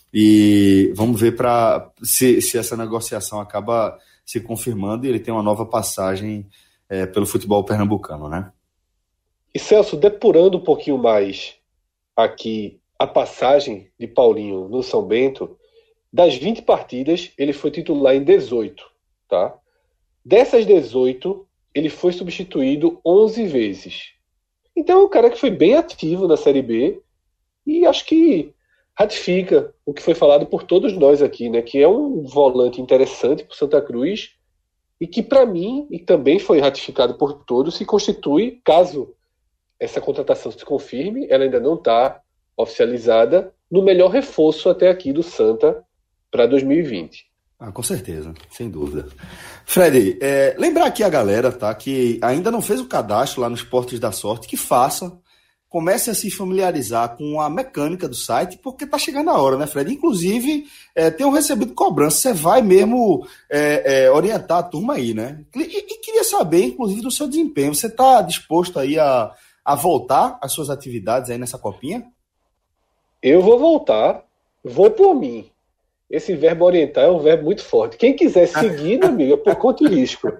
E vamos ver se essa negociação acaba se confirmando e ele tem uma nova passagem pelo futebol pernambucano, né? E Celso, depurando um pouquinho mais aqui a passagem de Paulinho no São Bento, das 20 partidas, ele foi titular em 18, tá? Dessas 18, ele foi substituído 11 vezes. Então é um cara que foi bem ativo na Série B e acho que ratifica o que foi falado por todos nós aqui, né? Que é um volante interessante para o Santa Cruz e que, para mim, e também foi ratificado por todos, se constitui, caso essa contratação se confirme, ela ainda não está oficializada, no melhor reforço até aqui do Santa para 2020. Com certeza, sem dúvida. Fred, lembrar aqui a galera, tá, que ainda não fez o cadastro lá nos Esportes da Sorte, que faça, comece a se familiarizar com a mecânica do site, porque tá chegando a hora, né, Fred? Inclusive, tenho recebido cobrança, você vai mesmo orientar a turma aí, né? E queria saber, inclusive, do seu desempenho. Você está disposto aí a voltar às suas atividades aí nessa copinha? Eu vou voltar, vou por mim. Esse verbo orientar é um verbo muito forte. Quem quiser seguir, meu amigo, é por conta e risco.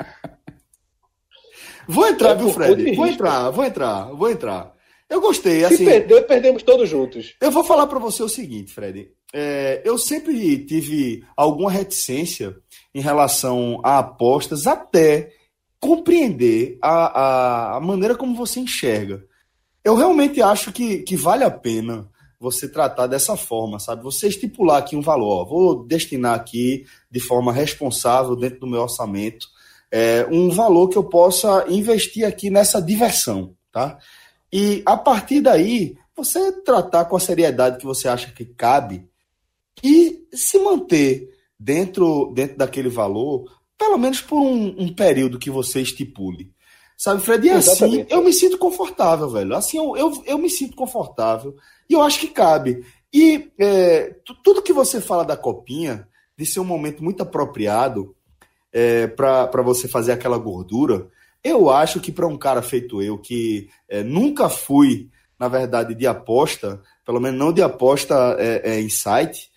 Vou entrar, viu, Fred? Vou entrar. Eu gostei. Se assim, perder, perdemos todos juntos. Eu vou falar para você o seguinte, Fred. Eu sempre tive alguma reticência em relação a apostas, até compreender a maneira como você enxerga. Eu realmente acho que vale a pena você tratar dessa forma, sabe? Você estipular aqui um valor. Vou destinar aqui de forma responsável, dentro do meu orçamento, um valor que eu possa investir aqui nessa diversão, tá? E a partir daí, você tratar com a seriedade que você acha que cabe e se manter dentro daquele valor, pelo menos por um período que você estipule. Sabe, Fred? E assim, eu me sinto confortável, velho. Assim, eu me sinto confortável. E eu acho que cabe. E tudo que você fala da copinha, de ser um momento muito apropriado para você fazer aquela gordura, eu acho que para um cara feito eu, que nunca fui, na verdade, de aposta, pelo menos não de aposta em site,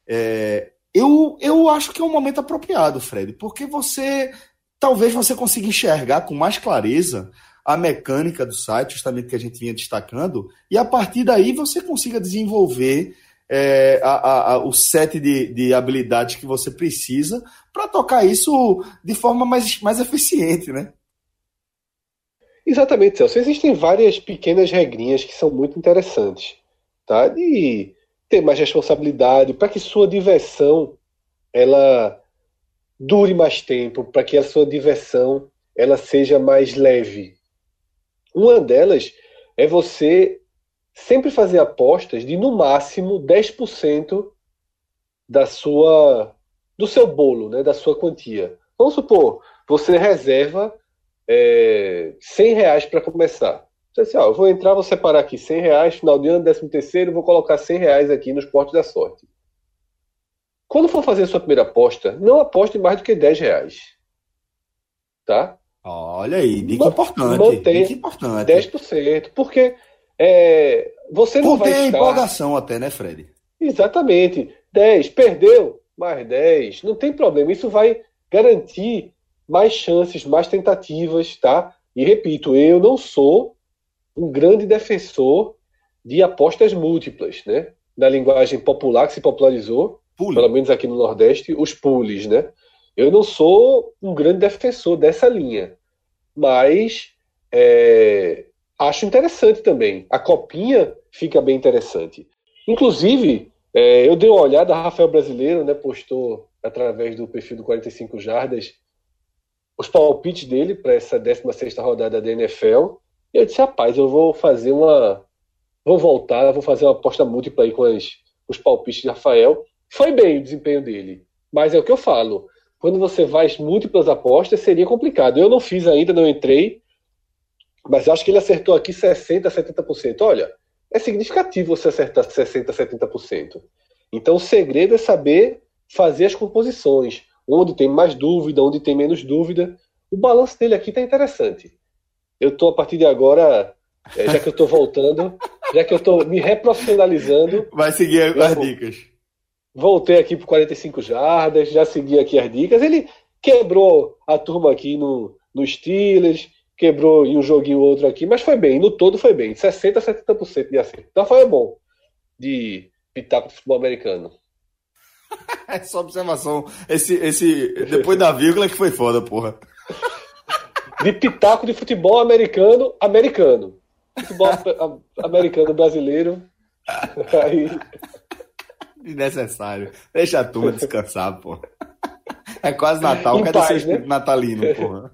eu acho que é um momento apropriado, Fred, porque talvez você consiga enxergar com mais clareza a mecânica do site, justamente que a gente vinha destacando, e a partir daí você consiga desenvolver o set de habilidades que você precisa para tocar isso de forma mais eficiente, né? Exatamente, Celso. Existem várias pequenas regrinhas que são muito interessantes, tá? De ter mais responsabilidade, para que sua diversão ela dure mais tempo, para que a sua diversão ela seja mais leve. Uma delas é você sempre fazer apostas de no máximo 10% do seu bolo, né, da sua quantia. Vamos supor, você reserva R$100 para começar. Você diz assim, eu vou entrar, vou separar aqui R$100, final de ano, 13º, vou colocar R$100 aqui nos Esportes da Sorte. Quando for fazer a sua primeira aposta, não aposte mais do que R$10. Tá? Olha aí, dica importante. Mantém dica importante. 10%. Porque você não vai estar... empolgação até, né, Fred? Exatamente. 10, perdeu, mais 10. Não tem problema. Isso vai garantir mais chances, mais tentativas, tá? E repito, eu não sou um grande defensor de apostas múltiplas, né? na linguagem popular que se popularizou, pelo menos aqui no Nordeste, os pools, né? Eu não sou um grande defensor dessa linha, mas acho interessante também. A copinha fica bem interessante. Inclusive, eu dei uma olhada, Rafael Brasileiro, né, postou através do perfil do 45 Jardas os palpites dele para essa 16ª rodada da NFL. E eu disse, rapaz, eu vou fazer vou fazer uma aposta múltipla aí com os palpites de Rafael. Foi bem o desempenho dele, mas é o que eu falo. Quando você vai múltiplas apostas, seria complicado. Eu não fiz ainda, não entrei, mas acho que ele acertou aqui 60%, 70%. Olha, é significativo você acertar 60%, 70%. Então o segredo é saber fazer as composições, onde tem mais dúvida, onde tem menos dúvida. O balanço dele aqui está interessante. Eu estou, a partir de agora, já que eu estou voltando, já que eu estou me reprofissionalizando... Vai seguir as dicas. Voltei aqui para 45 Jardas, já segui aqui as dicas. Ele quebrou a turma aqui no Steelers, quebrou em um joguinho ou outro aqui, mas foi bem, no todo foi bem, 60% a 70% de acerto. Então foi bom de pitaco de futebol americano. É só observação. Esse depois da vírgula que foi foda, porra. De pitaco de futebol americano. Futebol americano brasileiro. Aí... Desnecessário. Deixa a turma descansar, porra. É quase Natal, cadê seu espírito natalino, porra?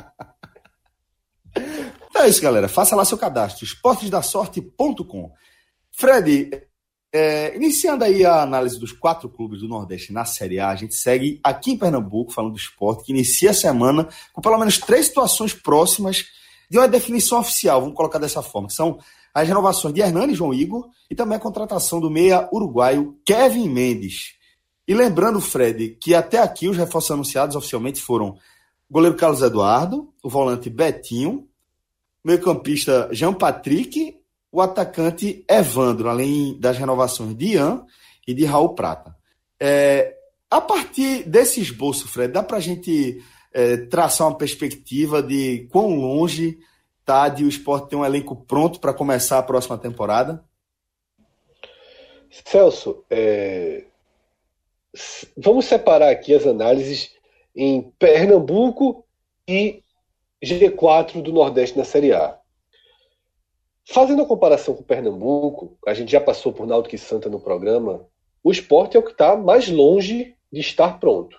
Então é isso, galera. Faça lá seu cadastro, esportesdasorte.com. Fred, iniciando aí a análise dos 4 clubes do Nordeste na Série A, a gente segue aqui em Pernambuco, falando do esporte, que inicia a semana com pelo menos 3 situações próximas de uma definição oficial, vamos colocar dessa forma, que são as renovações de Hernani e João Igor e também a contratação do meia uruguaio Kevin Mendes. E lembrando, Fred, que até aqui os reforços anunciados oficialmente foram o goleiro Carlos Eduardo, o volante Betinho, o meio-campista Jean Patrick, o atacante Evandro, além das renovações de Ian e de Raul Prata. A partir desse esboço, Fred, dá para a gente traçar uma perspectiva de quão longe está de o Sport ter um elenco pronto para começar a próxima temporada? Celso, vamos separar aqui as análises em Pernambuco e G4 do Nordeste na Série A. Fazendo a comparação com o Pernambuco, a gente já passou por Náutico e Santa no programa, o Sport é o que está mais longe de estar pronto.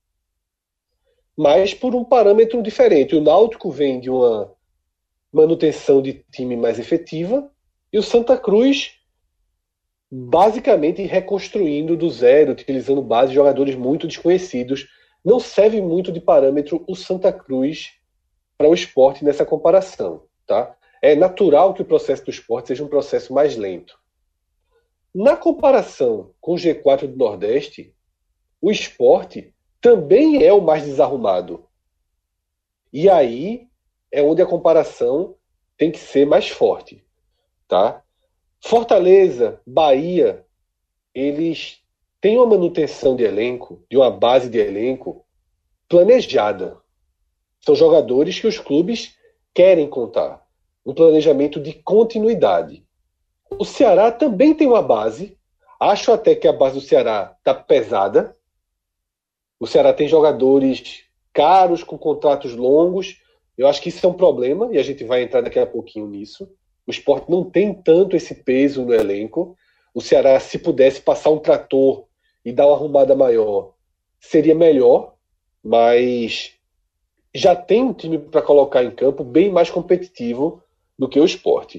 Mas por um parâmetro diferente. O Náutico vem de uma manutenção de time mais efetiva e o Santa Cruz basicamente reconstruindo do zero, utilizando base de jogadores muito desconhecidos. Não serve muito de parâmetro o Santa Cruz para o Sport nessa comparação, tá? É natural que o processo do Sport seja um processo mais lento. Na comparação com o G4 do Nordeste, o Sport também é o mais desarrumado. E aí é onde a comparação tem que ser mais forte, tá? Fortaleza, Bahia, eles têm uma manutenção de elenco, de uma base de elenco planejada. São jogadores que os clubes querem contar. Um planejamento de continuidade. O Ceará também tem uma base. Acho até que a base do Ceará está pesada. O Ceará tem jogadores caros, com contratos longos. Eu acho que isso é um problema, e a gente vai entrar daqui a pouquinho nisso. O Sport não tem tanto esse peso no elenco. O Ceará, se pudesse passar um trator e dar uma arrumada maior, seria melhor, mas já tem um time para colocar em campo bem mais competitivo do que o Sport.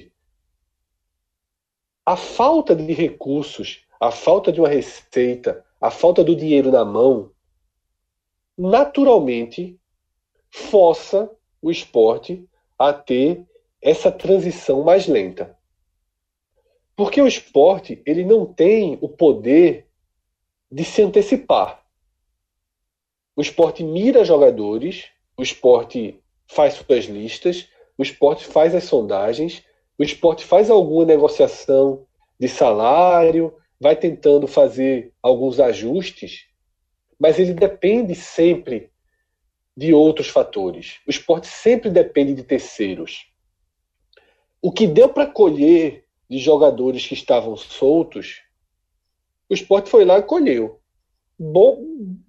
A falta de recursos, a falta de uma receita, a falta do dinheiro na mão, naturalmente força o Sport a ter essa transição mais lenta. Porque o Sport, ele não tem o poder de se antecipar. O Sport mira jogadores, o Sport faz suas listas, o Sport faz as sondagens, o Sport faz alguma negociação de salário, vai tentando fazer alguns ajustes, mas ele depende sempre de outros fatores. O Sport sempre depende de terceiros. O que deu para colher de jogadores que estavam soltos O Sport foi lá e colheu. Bom,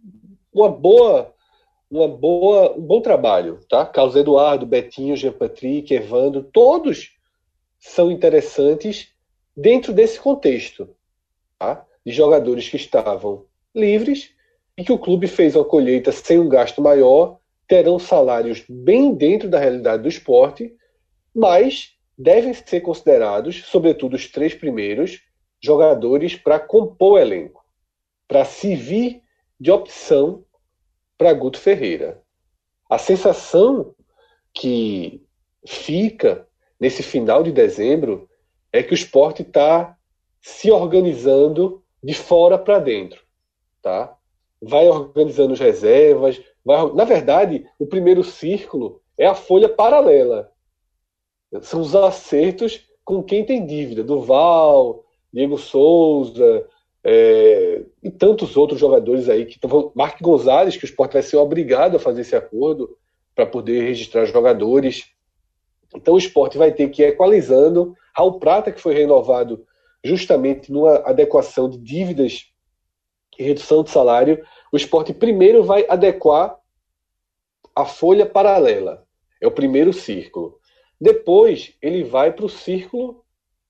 um bom trabalho, tá? Carlos Eduardo, Betinho, Jean-Patrick, Evandro, todos são interessantes dentro desse contexto, tá? De jogadores que estavam livres e que o clube fez uma colheita sem um gasto maior, terão salários bem dentro da realidade do esporte, mas devem ser considerados, sobretudo os 3 primeiros, jogadores para compor o elenco, para servir de opção para Guto Ferreira. A sensação que fica nesse final de dezembro é que o Sport está se organizando de fora para dentro, tá? Vai organizando as reservas. Na verdade, o primeiro círculo é a folha paralela. São os acertos com quem tem dívida. Duval, Diego Souza, e tantos outros jogadores aí que estão. Marc Gonzalez, que o Sport vai ser obrigado a fazer esse acordo para poder registrar jogadores. Então o Sport vai ter que ir equalizando. Raul Prata, que foi renovado justamente numa adequação de dívidas e redução de salário, o Sport primeiro vai adequar a folha paralela. É o primeiro círculo. Depois ele vai para o círculo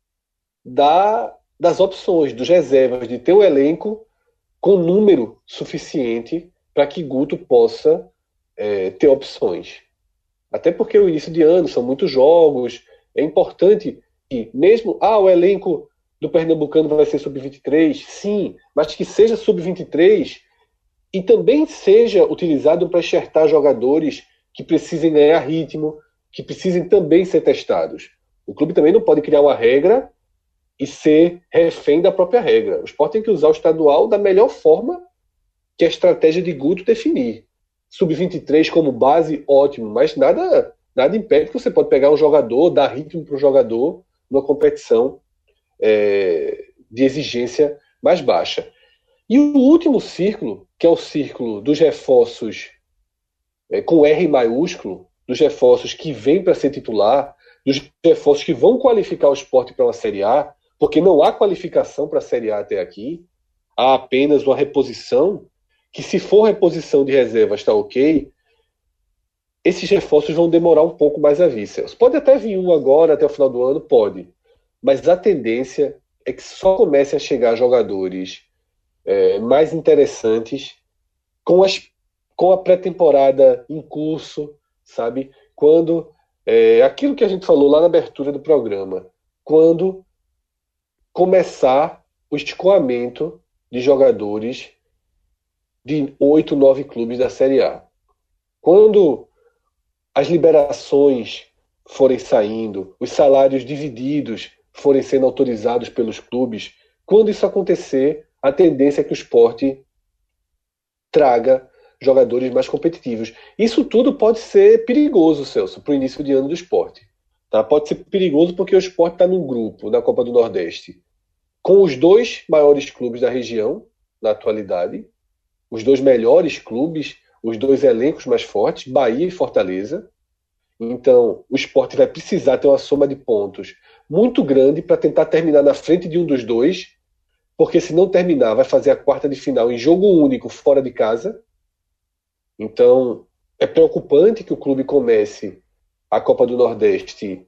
das opções, dos reservas, de ter um elenco com número suficiente para que Guto possa ter opções. Até porque o início de ano são muitos jogos, é importante que mesmo o elenco do Pernambucano vai ser sub-23, sim, mas que seja sub-23 e também seja utilizado para enxertar jogadores que precisem ganhar ritmo, que precisem também ser testados. O clube também não pode criar uma regra e ser refém da própria regra. O Sport tem que usar o estadual da melhor forma que a estratégia de Guto definir. Sub-23 como base, ótimo, mas nada impede que você pode pegar um jogador, dar ritmo para o jogador numa competição de exigência mais baixa. E o último círculo, que é o círculo dos reforços com R maiúsculo, dos reforços que vêm para ser titular, dos reforços que vão qualificar o Sport para uma Série A, porque não há qualificação para a Série A até aqui, há apenas uma reposição, que se for reposição de reservas está ok, esses reforços vão demorar um pouco mais a vir. Pode até vir um agora, até o final do ano, pode. Mas a tendência é que só comece a chegar jogadores mais interessantes com a pré-temporada em curso, sabe? Quando aquilo que a gente falou lá na abertura do programa, quando começar o escoamento de jogadores de 8, 9 clubes da Série A. Quando as liberações forem saindo, os salários divididos forem sendo autorizados pelos clubes, quando isso acontecer, a tendência é que o Sport traga jogadores mais competitivos. Isso tudo pode ser perigoso, Celso, para o início de ano do Sport. Tá? Pode ser perigoso porque o Sport está num grupo da Copa do Nordeste com os 2 maiores clubes da região, na atualidade, os 2 melhores clubes, os 2 elencos mais fortes, Bahia e Fortaleza. Então, o Sport vai precisar ter uma soma de pontos muito grande para tentar terminar na frente de um dos 2, porque se não terminar, vai fazer a quarta de final em jogo único fora de casa. Então, é preocupante que o clube comece a Copa do Nordeste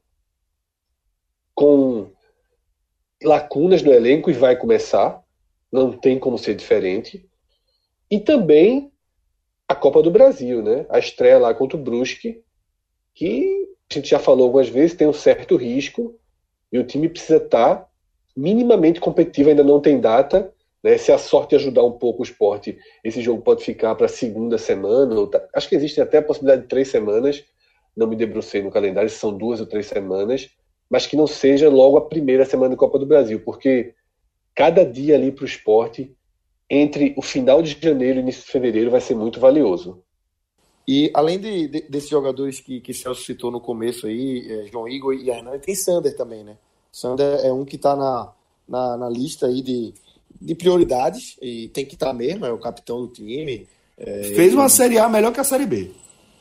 com lacunas no elenco, e vai começar, não tem como ser diferente. E também a Copa do Brasil, né? A estreia lá contra o Brusque, que a gente já falou algumas vezes, tem um certo risco, e o time precisa estar minimamente competitivo, ainda não tem data, né? Se a sorte ajudar um pouco o Sport, esse jogo pode ficar para a segunda semana, acho que existe até a possibilidade de 3 semanas, não me debrucei no calendário, se são 2 ou 3 semanas, mas que não seja logo a primeira semana da Copa do Brasil, porque cada dia ali para o Sport, entre o final de janeiro e início de fevereiro, vai ser muito valioso. E além desses jogadores que Celso citou no começo aí, João Igor e Hernani, tem Sander também, né? Sander é um que está na lista aí de prioridades, e tem que estar mesmo, é o capitão do time. Fez uma Série A melhor que a Série B.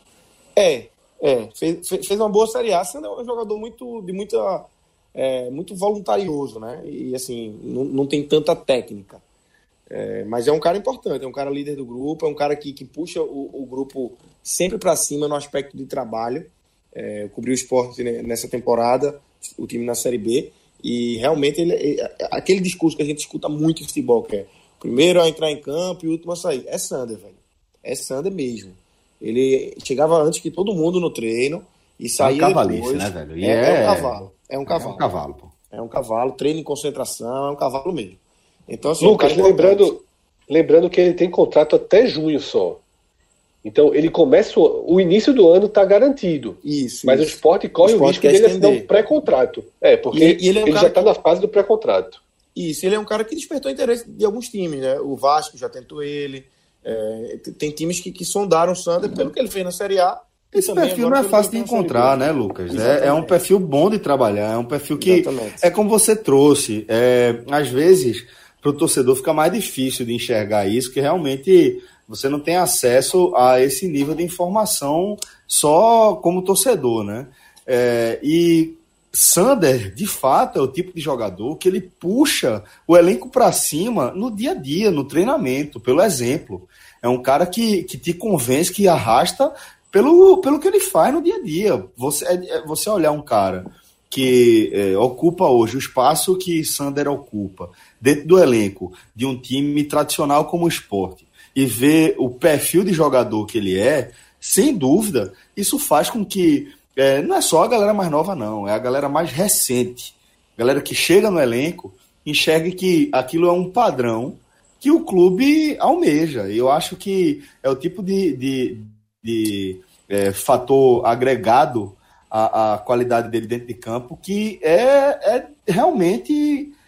Fez uma boa Série A. Sander é um jogador muito voluntarioso, né? E assim, não tem tanta técnica. Mas é um cara importante, é um cara líder do grupo, é um cara que puxa o grupo sempre para cima no aspecto de trabalho. Cobriu o Sport nessa temporada, o time na Série B, e realmente aquele discurso que a gente escuta muito em futebol, que é primeiro a entrar em campo e o último a sair. É Sander, velho. É Sander mesmo. Ele chegava antes que todo mundo no treino e saía cavalice, depois. Né, velho? É um cavalo. É um cavalo. É um cavalo, pô. É um cavalo, treino em concentração, é um cavalo mesmo. Então, assim, Lucas, lembrando que ele tem contrato até junho só. Então, ele começa. O início do ano está garantido. Isso. Mas o Sport corre o risco dele assinar um pré-contrato. Porque ele já está na fase do pré-contrato. Isso, ele é um cara que despertou interesse de alguns times, né? O Vasco já tentou ele. Tem times que sondaram o Sander pelo que ele fez na Série A. Esse perfil não é fácil de encontrar, né, Lucas? É um perfil bom de trabalhar, é um perfil que é como você trouxe. Às vezes, para o torcedor fica mais difícil de enxergar isso, que realmente você não tem acesso a esse nível de informação só como torcedor, né? E Sander, de fato, é o tipo de jogador que ele puxa o elenco para cima no dia a dia, no treinamento, pelo exemplo. É um cara que te convence, que arrasta pelo que ele faz no dia a dia. Você olhar um cara que ocupa hoje o espaço que Sander ocupa dentro do elenco de um time tradicional como o Sport e ver o perfil de jogador que ele sem dúvida, isso faz com que não é só a galera mais nova, não. É a galera mais recente. A galera que chega no elenco enxergue que aquilo é um padrão que o clube almeja. Eu acho que é o tipo de fator agregado à qualidade dele dentro de campo que realmente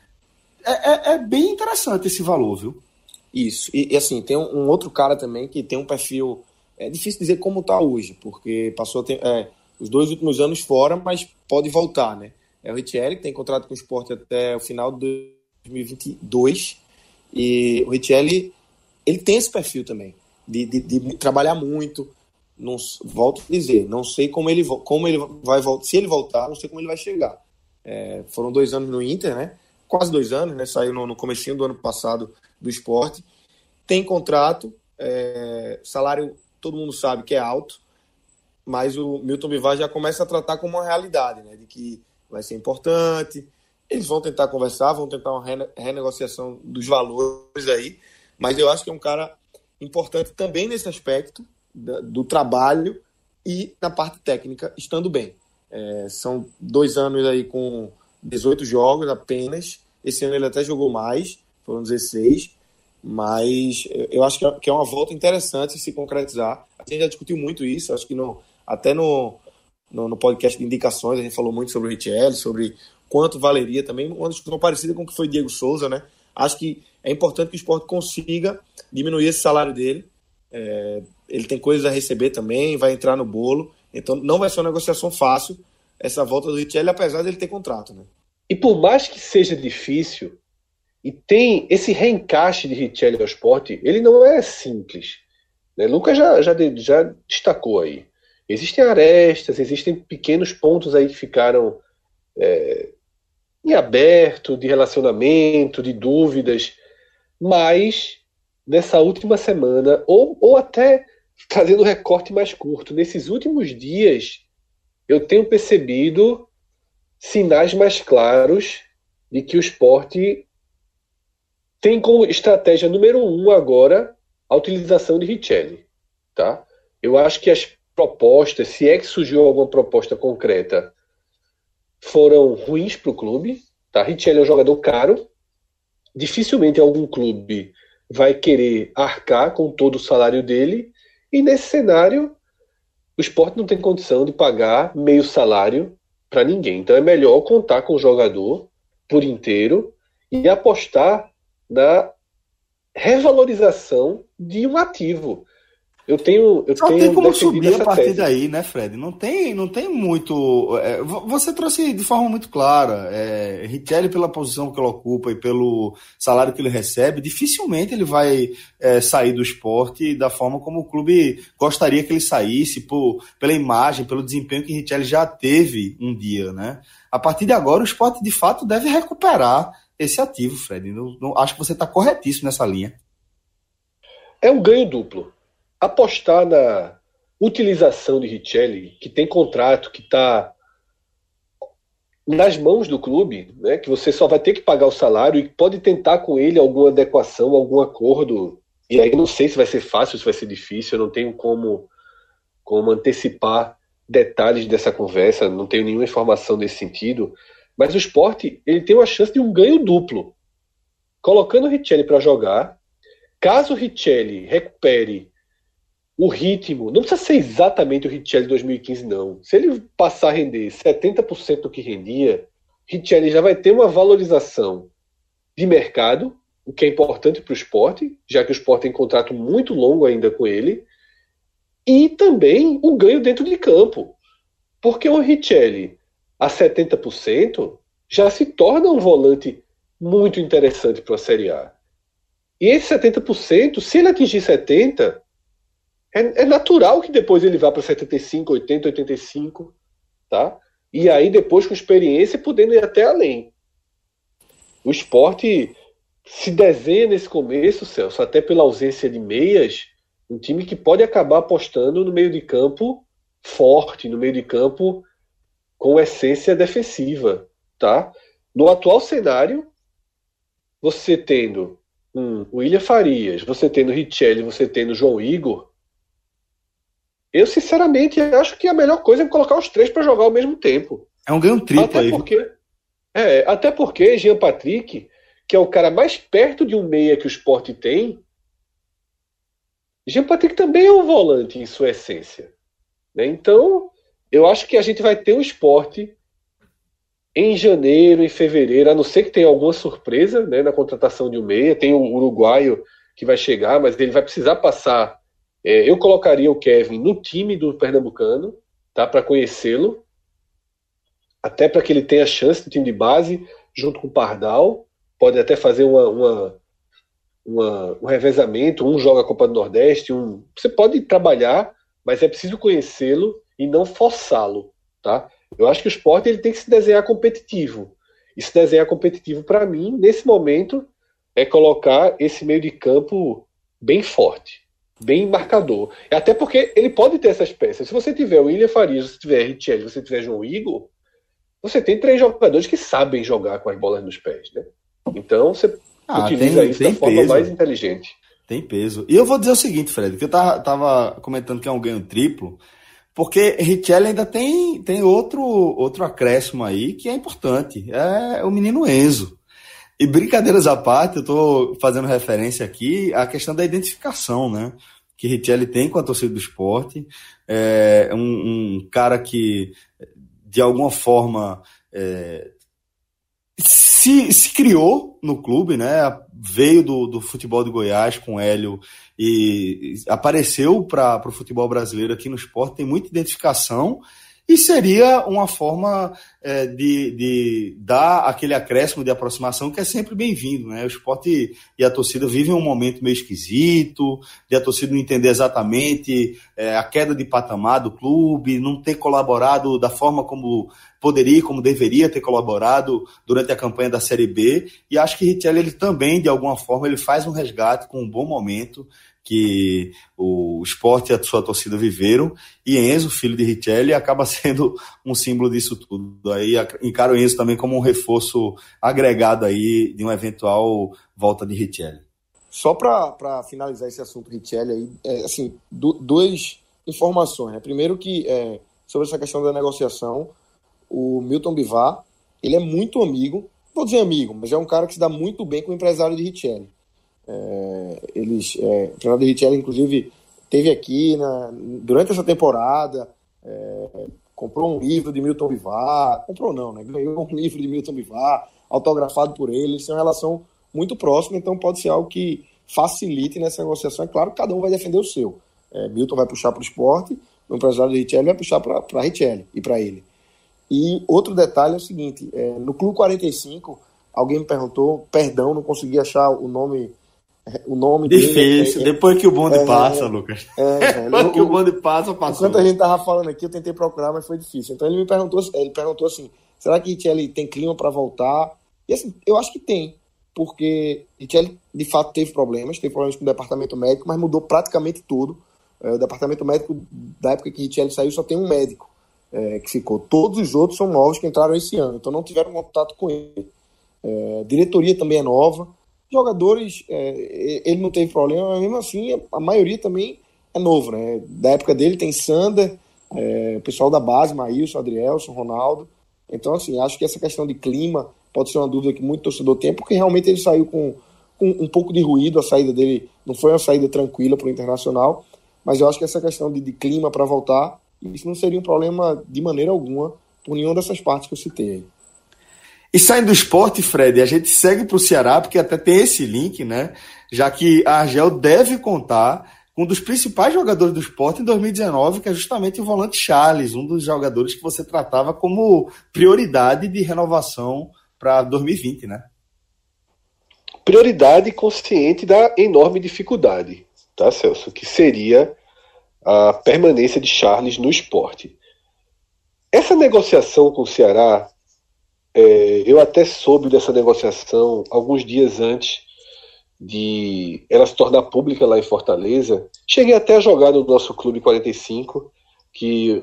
bem interessante esse valor, viu? Isso. E assim, tem um outro cara também que tem um perfil... É difícil dizer como está hoje, porque passou os 2 últimos anos fora, mas pode voltar, né? É o Richelli, que tem contrato com o Sport até o final de 2022. E o Richelli, ele tem esse perfil também, de trabalhar muito. Não, volto a dizer, não sei como ele vai voltar. Se ele voltar, não sei como ele vai chegar. Foram 2 anos no Inter, né? Quase 2 anos, né? Saiu no comecinho do ano passado do Sport. Tem contrato, salário todo mundo sabe que é alto, mas o Milton Bivar já começa a tratar como uma realidade, né? De que vai ser importante. Eles vão tentar conversar, vão tentar uma renegociação dos valores aí, mas eu acho que é um cara importante também nesse aspecto do trabalho e na parte técnica, estando bem. São 2 anos aí com 18 jogos apenas. Esse ano ele até jogou mais, foram 16, mas eu acho que é uma volta interessante se concretizar. A gente já discutiu muito isso, acho que até no podcast de indicações a gente falou muito sobre o Richelli, sobre quanto valeria também, uma discussão parecida com o que foi Diego Souza, né? Acho que é importante que o Sport consiga diminuir esse salário dele. Ele tem coisas a receber também, vai entrar no bolo, então não vai ser uma negociação fácil essa volta do Richelli, apesar dele ter contrato, né? E por mais que seja difícil, e tem esse reencaixe de Richelli ao Sport, ele não é simples, né? Lucas já destacou aí. Existem arestas, existem pequenos pontos aí que ficaram em aberto, de relacionamento, de dúvidas, mas nessa última semana, ou até trazendo um recorte mais curto, nesses últimos dias, eu tenho percebido sinais mais claros de que o Sport tem como estratégia número 1 agora a utilização de Richelli, tá? Eu acho que as propostas, se é que surgiu alguma proposta concreta, foram ruins para o clube, tá? Richelli é um jogador caro, dificilmente algum clube vai querer arcar com todo o salário dele, e nesse cenário o Sport não tem condição de pagar meio salário para ninguém. Então é melhor contar com o jogador por inteiro e apostar na revalorização de um ativo. Só tem como defendido subir a essa partir tese. daí, né, Fred? Não tem muito. Você trouxe de forma muito clara. Richelli, pela posição que ele ocupa e pelo salário que ele recebe, dificilmente ele vai sair do esporte da forma como o clube gostaria que ele saísse, pela imagem, pelo desempenho que Richelli já teve um dia, né? A partir de agora, o esporte de fato deve recuperar esse ativo, Fred. Acho que você está corretíssimo nessa linha. É um ganho duplo. Apostar na utilização de Richelli, que tem contrato, que está nas mãos do clube, né, que você só vai ter que pagar o salário e pode tentar com ele alguma adequação, algum acordo. E aí não sei se vai ser fácil, se vai ser difícil, eu não tenho como antecipar detalhes dessa conversa, não tenho nenhuma informação nesse sentido. Mas o Sport, ele tem uma chance de um ganho duplo. Colocando o Richelli para jogar, caso o Richelli recupere o ritmo, não precisa ser exatamente o Richelli de 2015, não. Se ele passar a render 70% do que rendia, Richelli já vai ter uma valorização de mercado, o que é importante para o Sport, já que o Sport tem contrato muito longo ainda com ele, e também o ganho dentro de campo. Porque o Richelli a 70% já se torna um volante muito interessante para a Série A. E esse 70%, se ele atingir 70%, é natural que depois ele vá para 75, 80, 85, tá? E aí depois com experiência podendo ir até além. O Sport se desenha nesse começo, Celso, até pela ausência de meias, um time que pode acabar apostando no meio de campo forte, no meio de campo com essência defensiva, tá? No atual cenário, você tendo William Farias, você tendo Richelli, você tendo João Igor, eu sinceramente acho que a melhor coisa é colocar os três para jogar ao mesmo tempo. É um ganho triplo aí. Até porque Jean Patrick, que é o cara mais perto de um meia que o Sport tem, Jean Patrick também é um volante em sua essência, né? Então, eu acho que a gente vai ter um Sport em janeiro, em fevereiro, a não ser que tenha alguma surpresa, né, na contratação de um meia. Tem o uruguaio que vai chegar, mas ele vai precisar passar. Eu colocaria o Kevin no time do Pernambucano, tá, para conhecê-lo, até para que ele tenha chance no time de base, junto com o Pardal. Pode até fazer um revezamento, um joga a Copa do Nordeste, você pode trabalhar, mas é preciso conhecê-lo e não forçá-lo, tá? Eu acho que o Sport ele tem que se desenhar competitivo. E se desenhar competitivo, para mim, nesse momento, é colocar esse meio de campo bem forte, bem marcador. Até porque ele pode ter essas peças. Se você tiver o William Farias, se você tiver Richelli, se você tiver João Igor, você tem três jogadores que sabem jogar com as bolas nos pés, né? Então você utiliza isso da forma mais inteligente. Tem peso. E eu vou dizer o seguinte, Fred, que eu tava comentando que é um ganho triplo, porque Richelli ainda tem outro acréscimo aí que é importante. É o menino Enzo. E brincadeiras à parte, eu estou fazendo referência aqui à questão da identificação, né? Que Richelli tem com a torcida do Sport. É um cara que, de alguma forma, se criou no clube, né? Veio do futebol de Goiás com o Hélio e apareceu para o futebol brasileiro aqui no Sport, tem muita identificação e seria uma forma de dar aquele acréscimo de aproximação que é sempre bem-vindo, né? O Sport e a torcida vivem um momento meio esquisito, de a torcida não entender exatamente a queda de patamar do clube, não ter colaborado da forma como poderia, como deveria ter colaborado durante a campanha da Série B, e acho que Richelli, ele também, de alguma forma, ele faz um resgate com um bom momento que o Sport e a sua torcida viveram, e Enzo, filho de Richelli, acaba sendo um símbolo disso tudo. Aí encaro Enzo também como um reforço agregado aí de uma eventual volta de Richelli. Só para finalizar esse assunto Richelli aí, assim, duas informações, né? Primeiro que sobre essa questão da negociação, o Milton Bivar, ele é muito amigo, vou dizer amigo, mas é um cara que se dá muito bem com o empresário de Richelli. O empresário de Richelli, inclusive, esteve aqui durante essa temporada, comprou um livro de Milton Bivar, comprou não, né? Ganhou um livro de Milton Bivar, autografado por ele. Eles têm uma relação muito próxima, então pode ser algo que facilite nessa negociação. É claro que cada um vai defender o seu, Milton vai puxar para o Sport, o empresário do Richelli vai puxar para Richelli e para ele. E outro detalhe é o seguinte, no Clube 45, alguém me perguntou, perdão, não consegui achar o nome difícil, dele. Depois que o bonde passa, Lucas. Depois que o bonde passou. Enquanto a gente tava falando aqui, eu tentei procurar, mas foi difícil. Então ele perguntou assim, será que Richelli tem clima para voltar? E assim, eu acho que tem, porque Richelli de fato teve problemas com o departamento médico, mas mudou praticamente tudo. O departamento médico, da época que Richelli saiu, só tem um médico que ficou. Todos os outros são novos que entraram esse ano, então não tiveram contato com ele. Diretoria também é nova. Jogadores, ele não teve problema, mas mesmo assim a maioria também é novo, né? Da época dele tem Sander, o pessoal da base, Maílson, Adrielson, Ronaldo. Então, assim, acho que essa questão de clima pode ser uma dúvida que muito torcedor tem, porque realmente ele saiu com um pouco de ruído, a saída dele não foi uma saída tranquila para o Internacional, mas eu acho que essa questão de clima para voltar, isso não seria um problema de maneira alguma por nenhuma dessas partes que eu citei aí. E saindo do Sport, Fred, a gente segue para o Ceará, porque até tem esse link, né? Já que a Argel deve contar com um dos principais jogadores do Sport em 2019, que é justamente o volante Charles, um dos jogadores que você tratava como prioridade de renovação para 2020, né? Prioridade consciente da enorme dificuldade, tá, Celso? Que seria a permanência de Charles no Sport. Essa negociação com o Ceará, eu até soube dessa negociação alguns dias antes de ela se tornar pública lá em Fortaleza. Cheguei até a jogar no nosso Clube 45, que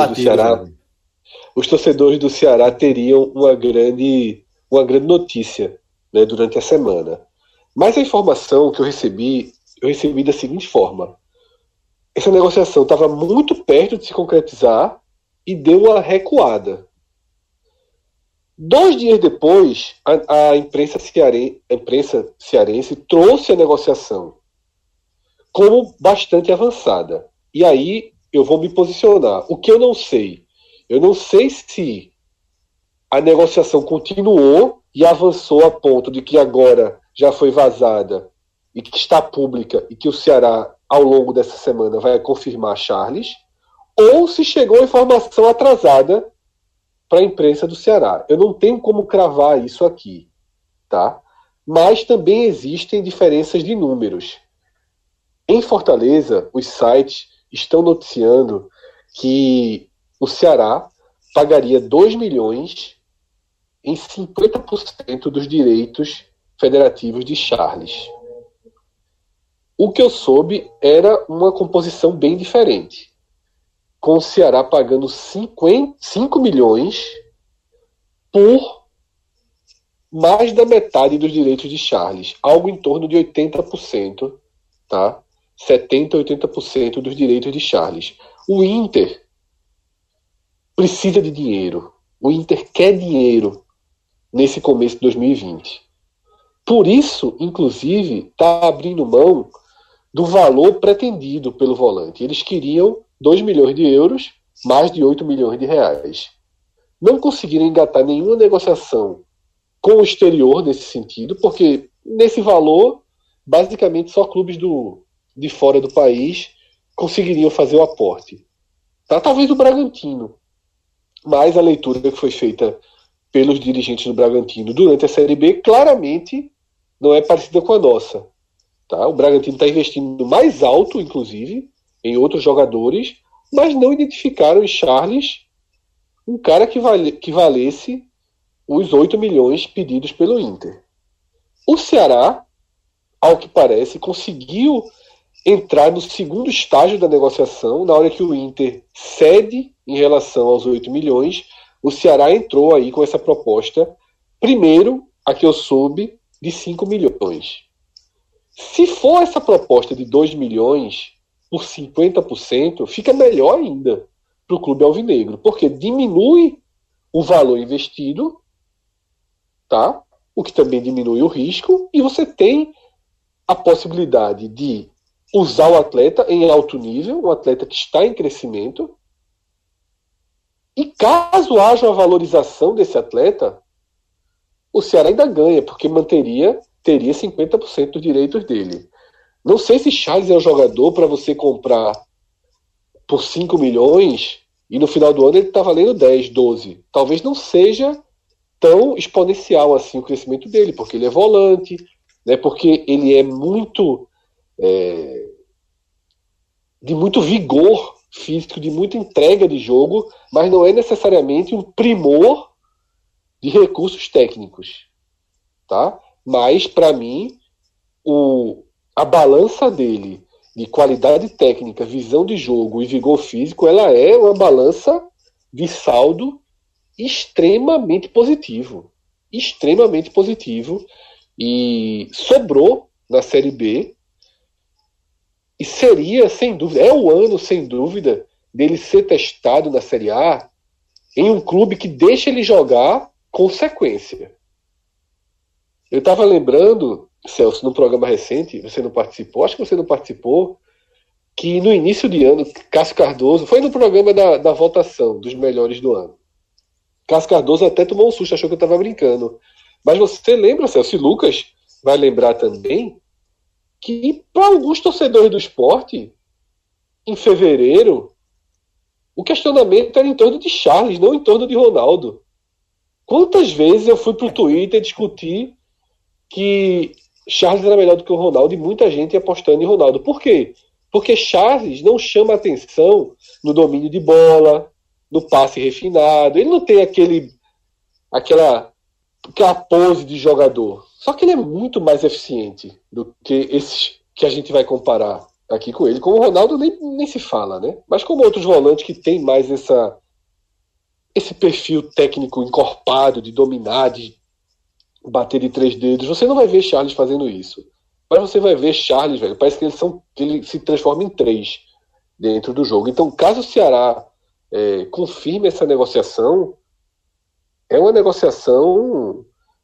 os torcedores do Ceará teriam uma grande notícia, né, durante a semana. Mas a informação que eu recebi da seguinte forma: essa negociação estava muito perto de se concretizar e deu uma recuada. 2 dias depois, a imprensa cearense trouxe a negociação como bastante avançada. E aí eu vou me posicionar. O que eu não sei se a negociação continuou e avançou a ponto de que agora já foi vazada e que está pública e que o Ceará, ao longo dessa semana, vai confirmar Charles, ou se chegou a informação atrasada para a imprensa do Ceará. Eu não tenho como cravar isso aqui, tá? Mas também existem diferenças de números. Em Fortaleza, os sites estão noticiando que o Ceará pagaria 2 milhões em 50% dos direitos federativos de Charles. O que eu soube era uma composição bem diferente, com o Ceará pagando 5 milhões por mais da metade dos direitos de Charles, algo em torno de 80%, tá? 70%, 80% dos direitos de Charles. O Inter precisa de dinheiro. O Inter quer dinheiro nesse começo de 2020. Por isso, inclusive, está abrindo mão do valor pretendido pelo volante. Eles queriam 2 milhões de euros, mais de 8 milhões de reais. Não conseguiram engatar nenhuma negociação com o exterior nesse sentido, porque nesse valor, basicamente só clubes de fora do país conseguiriam fazer o aporte. Tá? Talvez o Bragantino, mas a leitura que foi feita pelos dirigentes do Bragantino durante a Série B claramente não é parecida com a nossa. Tá? O Bragantino está investindo mais alto, inclusive, em outros jogadores, mas não identificaram em Charles um cara que valesse os 8 milhões pedidos pelo Inter. O Ceará, ao que parece, conseguiu entrar no segundo estágio da negociação. Na hora que o Inter cede em relação aos 8 milhões, o Ceará entrou aí com essa proposta, primeiro, a que eu soube, de 5 milhões. Se for essa proposta de 2 milhões por 50%, fica melhor ainda para o clube alvinegro, porque diminui o valor investido, tá? O que também diminui o risco, e você tem a possibilidade de usar o atleta em alto nível, um atleta que está em crescimento, e caso haja uma valorização desse atleta, o Ceará ainda ganha, porque teria 50% dos direitos dele. Não sei se Charles é um jogador para você comprar por 5 milhões e no final do ano ele está valendo 10, 12. Talvez não seja tão exponencial assim o crescimento dele, porque ele é volante, né, porque ele é muito de muito vigor físico, de muita entrega de jogo, mas não é necessariamente um primor de recursos técnicos, tá? Mas para mim a balança dele de qualidade técnica, visão de jogo e vigor físico, ela é uma balança de saldo extremamente positivo, e sobrou na Série B, e seria, sem dúvida, é o ano, sem dúvida, dele ser testado na Série A em um clube que deixa ele jogar com sequência. Eu estava lembrando, Celso, num programa recente, você não participou, acho que você não participou, que no início de ano, Cássio Cardoso, foi no programa da votação dos melhores do ano. Cássio Cardoso até tomou um susto, achou que eu estava brincando. Mas você lembra, Celso, e Lucas vai lembrar também, que para alguns torcedores do esporte, em fevereiro, o questionamento era em torno de Charles, não em torno de Ronaldo. Quantas vezes eu fui para o Twitter discutir que Charles era melhor do que o Ronaldo e muita gente apostando em Ronaldo. Por quê? Porque Charles não chama atenção no domínio de bola, no passe refinado. Ele não tem aquela pose de jogador. Só que ele é muito mais eficiente do que esses que a gente vai comparar aqui com ele. Como o Ronaldo nem se fala, né? Mas como outros volantes que tem mais esse perfil técnico encorpado de dominar, de bater de 3 dedos, você não vai ver Charles fazendo isso. Mas você vai ver Charles, velho, parece que ele se transforma em 3 dentro do jogo. Então, caso o Ceará confirme essa negociação, é uma negociação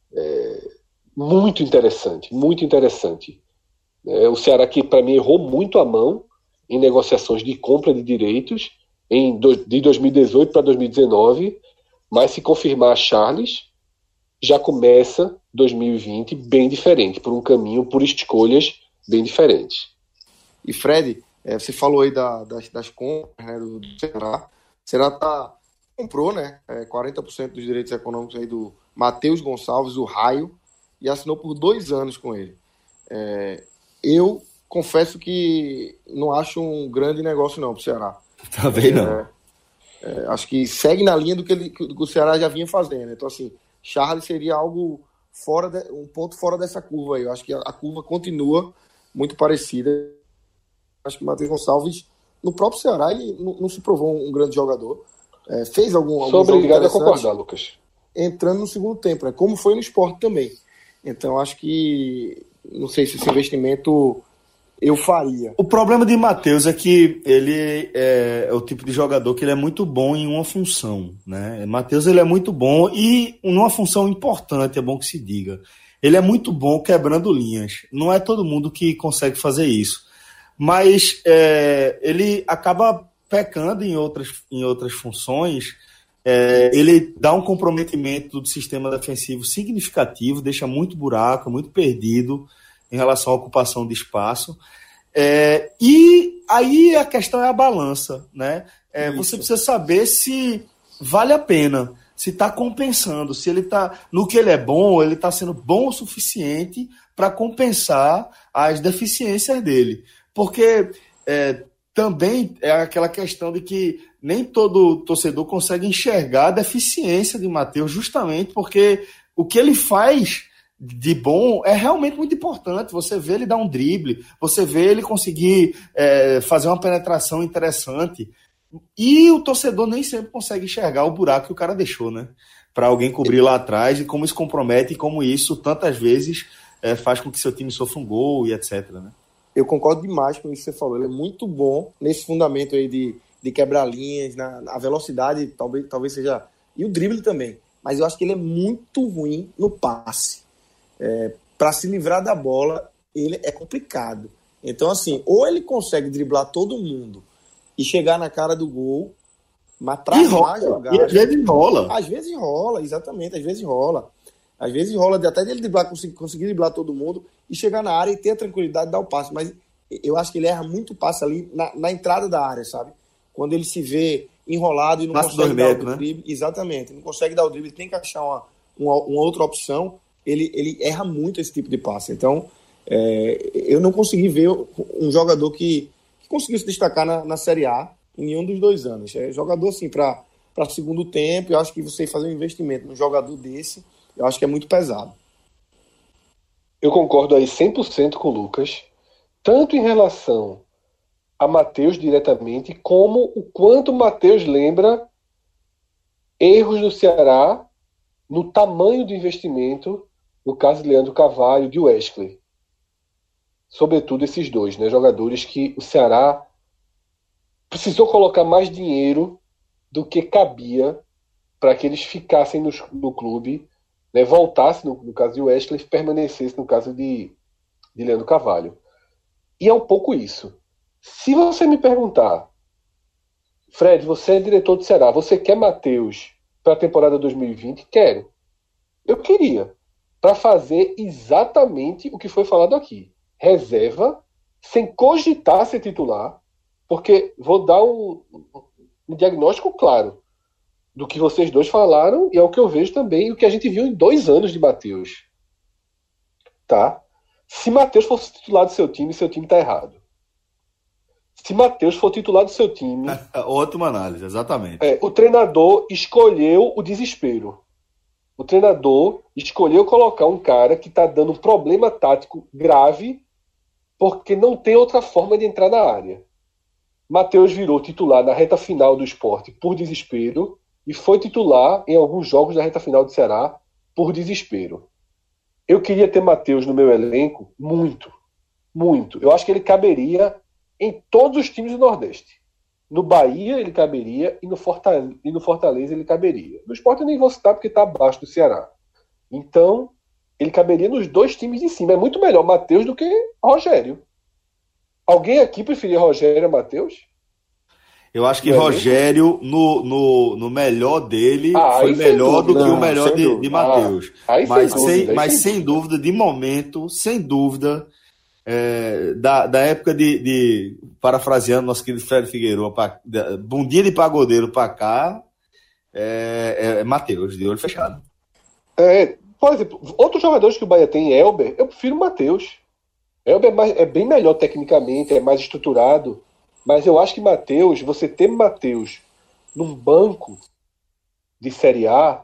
muito interessante, muito interessante. O Ceará, que para mim errou muito a mão em negociações de compra de direitos de 2018 para 2019, mas se confirmar Charles, já começa 2020 bem diferente, por um caminho, por escolhas bem diferentes. E Fred, você falou aí das compras, né, do Ceará. O Ceará comprou, né, 40% dos direitos econômicos aí do Matheus Gonçalves, o Raio, e assinou por 2 anos com ele. Eu confesso que não acho um grande negócio não para o Ceará. Também não. Acho que segue na linha do que o Ceará já vinha fazendo. Então, assim, Charles seria algo um ponto fora dessa curva aí. Eu acho que a curva continua muito parecida. Acho que o Matheus Gonçalves, no próprio Ceará, ele não se provou um grande jogador. Fez algum Sou obrigado a concordar, Lucas. Entrando no segundo tempo, né? Como foi no Sport também. Então, acho que não sei se esse investimento eu faria. O problema de Matheus é que ele é o tipo de jogador que ele é muito bom em uma função, né? Matheus, ele é muito bom e numa função importante, é bom que se diga. Ele é muito bom quebrando linhas. Não é todo mundo que consegue fazer isso. Mas ele acaba pecando em outras funções. Ele dá um comprometimento do sistema defensivo significativo, deixa muito buraco, muito perdido em relação à ocupação de espaço. E aí a questão é a balança, né? Você precisa saber se vale a pena, se está compensando, se ele está no que ele é bom, ele está sendo bom o suficiente para compensar as deficiências dele. Porque também é aquela questão de que nem todo torcedor consegue enxergar a deficiência de Matheus, justamente porque o que ele faz de bom é realmente muito importante. Você vê ele dar um drible, você vê ele conseguir fazer uma penetração interessante, e o torcedor nem sempre consegue enxergar o buraco que o cara deixou, né? Para alguém cobrir lá atrás, e como isso compromete e como isso tantas vezes faz com que seu time sofra um gol e etc, né? Eu concordo demais com isso que você falou. Ele é muito bom nesse fundamento aí de quebrar linhas, a velocidade talvez seja, e o drible também, mas eu acho que ele é muito ruim no passe. Para se livrar da bola, ele é complicado. Então, assim, ou ele consegue driblar todo mundo e chegar na cara do gol, mas travar a jogada. E às vezes rola. Às vezes rola, exatamente, às vezes rola. Às vezes rola até dele driblar, conseguir driblar todo mundo e chegar na área e ter a tranquilidade de dar o passe. Mas eu acho que ele erra muito passe ali na entrada da área, sabe? Quando ele se vê enrolado e não Passe consegue 2 dar metros, o drible. Exatamente, não consegue dar o drible, tem que achar uma outra opção. Ele erra muito esse tipo de passe. Então, eu não consegui ver um jogador que conseguiu se destacar na Série A em nenhum dos 2 anos. Jogador, assim, para segundo tempo, eu acho que você fazer um investimento num jogador desse, eu acho que é muito pesado. Eu concordo aí 100% com o Lucas, tanto em relação a Matheus diretamente, como o quanto o Matheus lembra erros do Ceará no tamanho do investimento, no caso de Leandro Carvalho e de Wesley. Sobretudo esses dois, né, jogadores que o Ceará precisou colocar mais dinheiro do que cabia para que eles ficassem no clube, né, voltassem no caso de Wesley e permanecessem no caso de Leandro Carvalho. E é um pouco isso. Se você me perguntar, Fred, você é diretor do Ceará, você quer Matheus para a temporada 2020? Quero. Eu queria. Para fazer exatamente o que foi falado aqui. Reserva, sem cogitar ser titular, porque vou dar um diagnóstico claro do que vocês dois falaram, e é o que eu vejo também, o que a gente viu em 2 anos de Matheus. Tá? Se Matheus fosse titular do seu time está errado. Se Matheus for titular do seu time... Ótima análise, exatamente. O treinador escolheu o desespero. O treinador escolheu colocar um cara que está dando um problema tático grave porque não tem outra forma de entrar na área. Matheus virou titular na reta final do Sport por desespero e foi titular em alguns jogos da reta final do Ceará por desespero. Eu queria ter Matheus no meu elenco muito, muito. Eu acho que ele caberia em todos os times do Nordeste. No Bahia ele caberia e no Fortaleza ele caberia. No Sport eu nem vou citar porque está abaixo do Ceará. Então, ele caberia nos 2 times de cima. É muito melhor Matheus do que Rogério. Alguém aqui preferia Rogério a Matheus? Eu acho que Rogério, no melhor dele, foi melhor do que o melhor de Matheus. Mas sem dúvida, de momento, sem dúvida, da época parafraseando nosso querido Fred Figueiredo, bundinha de pagodeiro para cá, Matheus, de olho fechado. Por exemplo, outros jogadores que o Bahia tem, Elber, eu prefiro Matheus. Elber é bem melhor tecnicamente, é mais estruturado, mas eu acho que Matheus, você ter Matheus num banco de Série A,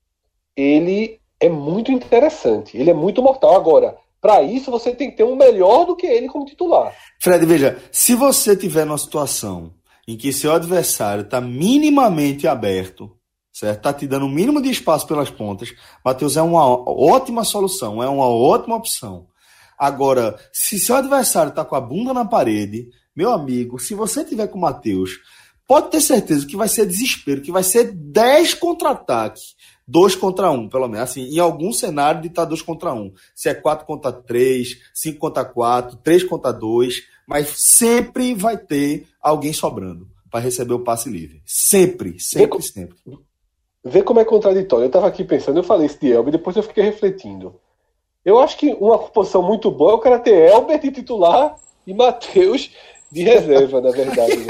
ele é muito interessante, ele é muito mortal. Agora, para isso você tem que ter um melhor do que ele como titular. Fred, veja, se você tiver numa situação em que seu adversário está minimamente aberto, certo? Está te dando o mínimo de espaço pelas pontas, Matheus é uma ótima solução, é uma ótima opção. Agora, se seu adversário está com a bunda na parede, meu amigo, se você tiver com o Matheus, pode ter certeza que vai ser desespero, que vai ser 10 contra-ataques, 2 contra 1, pelo menos. Assim, em algum cenário de estar 2 contra 1. Se é 4 contra 3, 5 contra 4, 3 contra 2, mas sempre vai ter alguém sobrando para receber o passe livre. Sempre. Vê como é contraditório. Eu estava aqui pensando, eu falei isso de Elber, depois eu fiquei refletindo. Eu acho que uma composição muito boa é o cara ter Elber de titular e Matheus de reserva, na verdade. Né?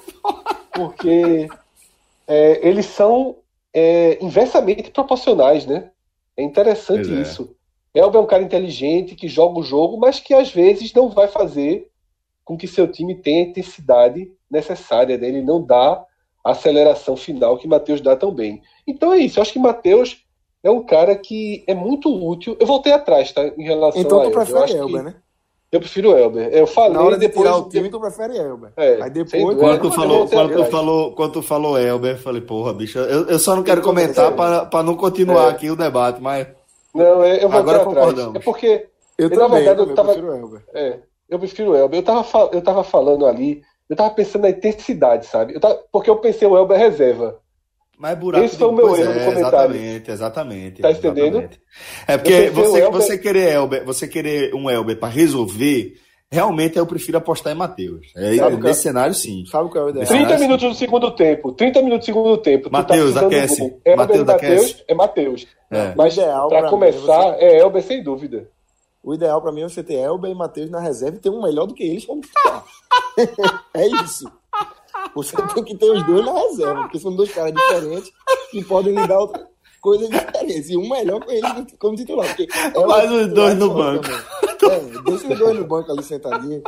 Porque eles são inversamente proporcionais, né? É interessante isso. Elber é um cara inteligente, que joga o jogo, mas que às vezes não vai fazer com que seu time tenha a intensidade necessária, né? Ele não dá a aceleração final que Matheus dá tão bem. Então é isso, eu acho que Matheus é um cara que é muito útil. Eu voltei atrás, tá? Em relação então a tu prefere Elber, né? Eu prefiro Elber. Eu falei na hora de depois tirar o time, tu prefere Elber. Aí depois... Quando tu falou Elber, eu falei, porra, bicho, eu só não quero comentar para não continuar aqui o debate, mas... Não, eu vou agora atrás. concordamos. É porque... Eu prefiro Elber. Eu prefiro Elber. Eu tava falando ali, eu tava pensando na intensidade, sabe? Porque eu pensei o Elber reserva. Mas buraco esse foi o meu erro no comentário. Exatamente. Tá entendendo? É porque você querer um Elber para resolver, realmente eu prefiro apostar em Matheus. Nesse cenário, sim. Sabe qual é o ideal? 30 minutos do segundo tempo. Matheus, aquece. Elber e Matheus é Matheus. Mas para começar, é Elber sem dúvida. O ideal para mim é você ter Elber e Matheus na reserva e ter um melhor do que eles como titular. É isso. Você tem que ter os dois na reserva, porque são dois caras diferentes que podem lhe dar outra coisa diferente. E um melhor com eles como titular. Mas os dois no banco. Deixa os dois no banco ali sentadinho.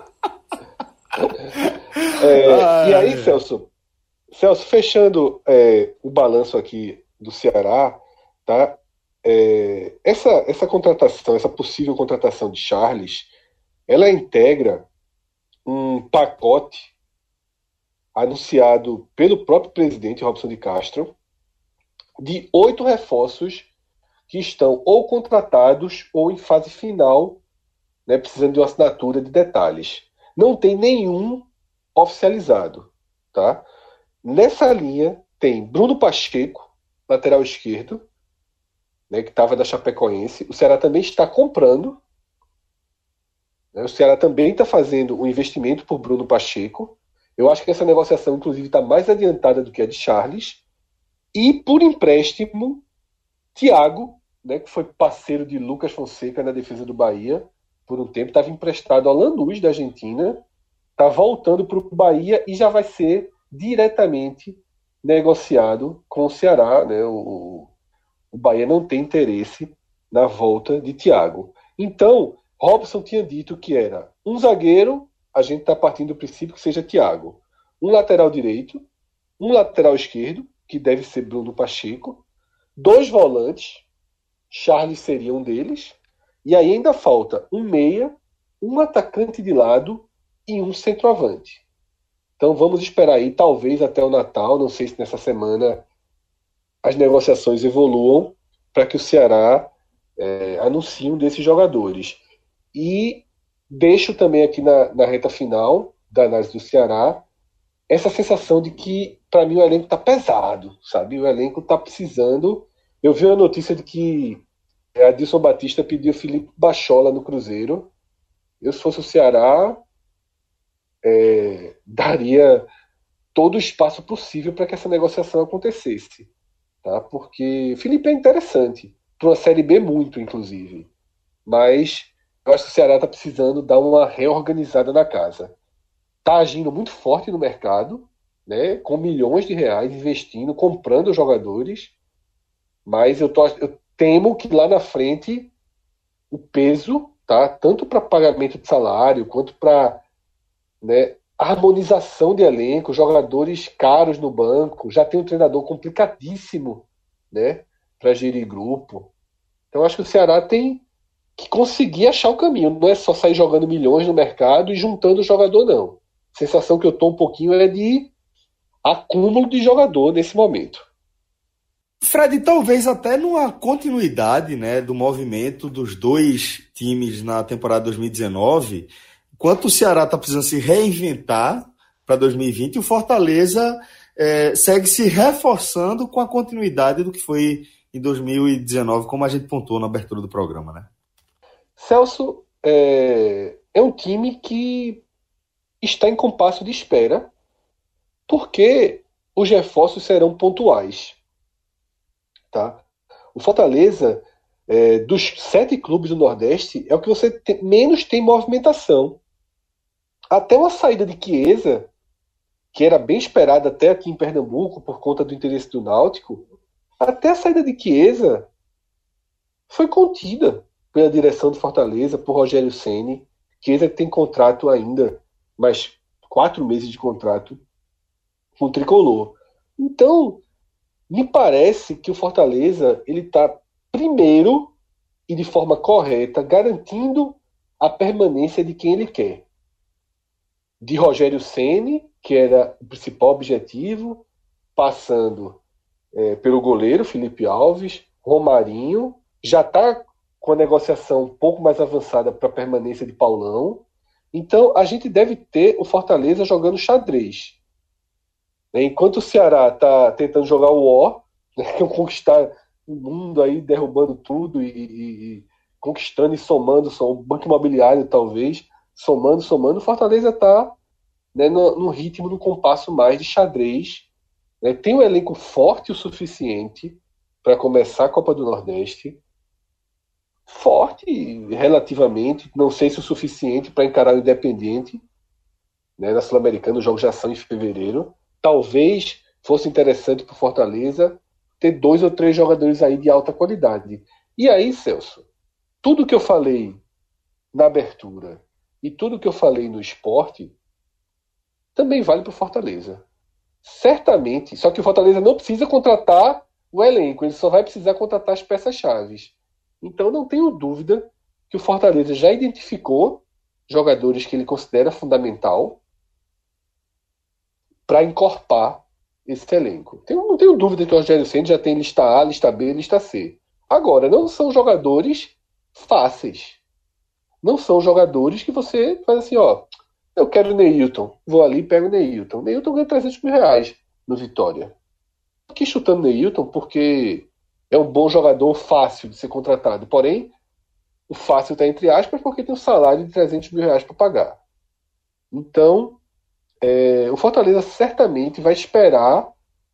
E aí, Celso, fechando o balanço aqui do Ceará, tá? Essa contratação, essa possível contratação de Charles, ela integra um pacote anunciado pelo próprio presidente Robson de Castro de 8 reforços que estão ou contratados ou em fase final, né, precisando de uma assinatura de detalhes. Não tem nenhum oficializado, tá? Nessa linha tem Bruno Pacheco, lateral esquerdo, né, que estava da Chapecoense. O Ceará também está comprando, né, o Ceará também está fazendo um investimento por Bruno Pacheco. Eu acho que essa negociação, inclusive, está mais adiantada do que a de Charles. E por empréstimo, Thiago, né, que foi parceiro de Lucas Fonseca na defesa do Bahia por um tempo, estava emprestado ao Lanús da Argentina, está voltando para o Bahia e já vai ser diretamente negociado com o Ceará, né? O Bahia não tem interesse na volta de Thiago. Então, Robson tinha dito que era um zagueiro, a gente está partindo do princípio que seja Thiago, um lateral direito, um lateral esquerdo, que deve ser Bruno Pacheco, 2 volantes, Charles seria um deles, e aí ainda falta um meia, um atacante de lado e um centroavante. Então vamos esperar aí, talvez até o Natal, não sei se nessa semana as negociações evoluam para que o Ceará anuncie um desses jogadores. E deixo também aqui na reta final da análise do Ceará essa sensação de que, para mim, o elenco está pesado, sabe? O elenco está precisando. Eu vi uma notícia de que Adilson Batista pediu Felipe Bachola no Cruzeiro. Eu, se fosse o Ceará, daria todo o espaço possível para que essa negociação acontecesse, tá? Porque Felipe é interessante, para uma Série B muito, inclusive. Mas eu acho que o Ceará está precisando dar uma reorganizada na casa. Está agindo muito forte no mercado, né, com milhões de reais, investindo, comprando jogadores, mas eu temo que lá na frente o peso, tá, tanto para pagamento de salário, quanto para, né, harmonização de elenco, jogadores caros no banco, já tem um treinador complicadíssimo, né, para gerir grupo. Então acho que o Ceará tem que conseguir achar o caminho, não é só sair jogando milhões no mercado e juntando jogador, não. A sensação que eu estou um pouquinho é de acúmulo de jogador nesse momento. Fred, talvez até numa continuidade, né, do movimento dos dois times na temporada 2019, enquanto o Ceará está precisando se reinventar para 2020, o Fortaleza segue se reforçando com a continuidade do que foi em 2019, como a gente pontuou na abertura do programa, né? Celso, é um time que está em compasso de espera, porque os reforços serão pontuais. Tá? O Fortaleza, dos 7 clubes do Nordeste, é o que você menos tem movimentação. Até uma saída de Chiesa, que era bem esperada até aqui em Pernambuco, por conta do interesse do Náutico, até a saída de Chiesa foi contida pela direção do Fortaleza, por Rogério Ceni. Chiesa tem contrato ainda, mais 4 meses de contrato com o Tricolor. Então, me parece que o Fortaleza ele está primeiro e de forma correta garantindo a permanência de quem ele quer. De Rogério Ceni, que era o principal objetivo, passando pelo goleiro Felipe Alves, Romarinho, já está com a negociação um pouco mais avançada para a permanência de Paulão. Então, a gente deve ter o Fortaleza jogando xadrez. Enquanto o Ceará está tentando jogar o O, né, conquistar o mundo aí, derrubando tudo e conquistando e somando, o Banco Imobiliário talvez, somando, o Fortaleza está, né, no ritmo, no compasso mais de xadrez. Né, tem um elenco forte o suficiente para começar a Copa do Nordeste. forte relativamente, não sei se o suficiente para encarar o Independiente, né, na Sul-Americana. Os jogos já são em fevereiro. Talvez fosse interessante para o Fortaleza ter 2 ou 3 jogadores aí de alta qualidade. E aí, Celso, tudo que eu falei na abertura e tudo que eu falei no esporte também vale para o Fortaleza. Certamente, só que o Fortaleza não precisa contratar o elenco, ele só vai precisar contratar as peças-chave. Então não tenho dúvida que o Fortaleza já identificou jogadores que ele considera fundamental para encorpar esse elenco. Não tenho dúvida que o Rogério Ceni já tem lista A, lista B, lista C. Agora, não são jogadores fáceis. Não são jogadores que você faz assim, ó, eu quero o Neilton, vou ali e pego o Neilton. O Neilton ganha 300 mil reais no Vitória. Aqui chutando Neilton porque é um bom jogador fácil de ser contratado. Porém, o fácil está entre aspas porque tem um salário de 300 mil reais para pagar. Então, o Fortaleza certamente vai esperar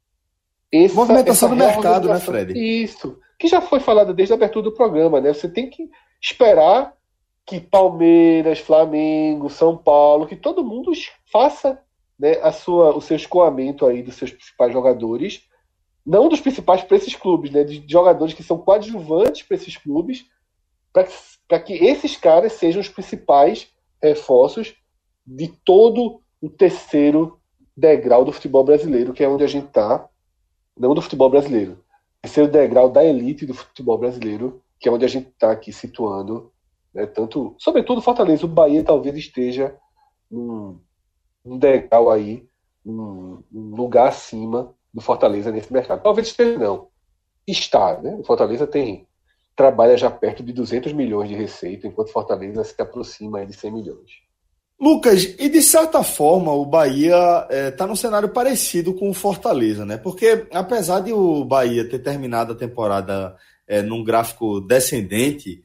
essa movimentação do mercado, né, reorganização. Fred? Isso. Que já foi falado desde a abertura do programa, né? Você tem que esperar que Palmeiras, Flamengo, São Paulo, que todo mundo faça, né, o seu escoamento aí dos seus principais jogadores, não dos principais para esses clubes, né, de jogadores que são coadjuvantes para esses clubes, para que esses caras sejam os principais reforços de todo o terceiro degrau do futebol brasileiro, que é onde a gente está, não do futebol brasileiro, terceiro degrau da elite do futebol brasileiro, que é onde a gente está aqui situando, né, tanto, sobretudo Fortaleza. O Bahia talvez esteja num degrau aí, num lugar acima do Fortaleza nesse mercado. Talvez esteja não. Está, né? O Fortaleza trabalha já perto de 200 milhões de receita, enquanto Fortaleza se aproxima aí de 100 milhões. Lucas, e de certa forma o Bahia está num cenário parecido com o Fortaleza, né? Porque apesar de o Bahia ter terminado a temporada num gráfico descendente,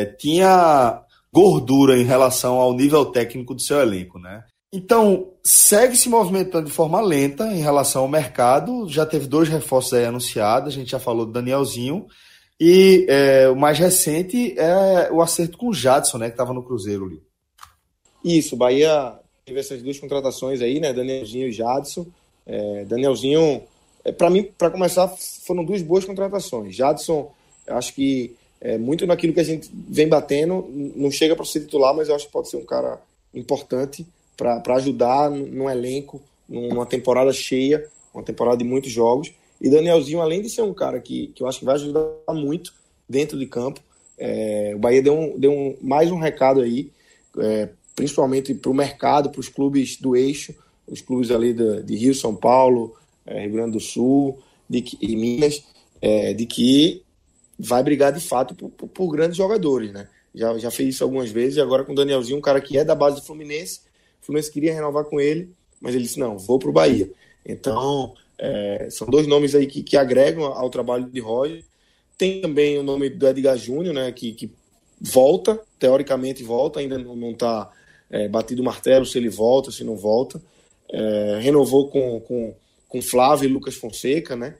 tinha gordura em relação ao nível técnico do seu elenco, né? Então, segue se movimentando de forma lenta em relação ao mercado. Já teve 2 reforços aí anunciados, a gente já falou do Danielzinho, e o mais recente é o acerto com o Jadson, né, que estava no Cruzeiro ali. Isso, o Bahia teve essas 2 contratações aí, né, Danielzinho e Jadson. Danielzinho, para mim, para começar, foram 2 boas contratações. Jadson, eu acho que muito naquilo que a gente vem batendo, não chega para ser titular, mas eu acho que pode ser um cara importante para ajudar no elenco, numa temporada cheia, uma temporada de muitos jogos. E Danielzinho, além de ser um cara que eu acho que vai ajudar muito dentro de campo, o Bahia deu mais um recado aí, principalmente para o mercado, para os clubes do eixo, os clubes ali de Rio, São Paulo, Rio Grande do Sul e Minas, de que vai brigar de fato por grandes jogadores, né? Já fez isso algumas vezes, e agora com o Danielzinho, um cara que é da base do Fluminense. O Fluminense queria renovar com ele, mas ele disse, não, vou para o Bahia. Então, são 2 nomes aí que agregam ao trabalho de Roger. Tem também o nome do Edgar Júnior, né, que volta, teoricamente volta, ainda não está batido o martelo se ele volta, se não volta. Renovou com Flávio e Lucas Fonseca, né?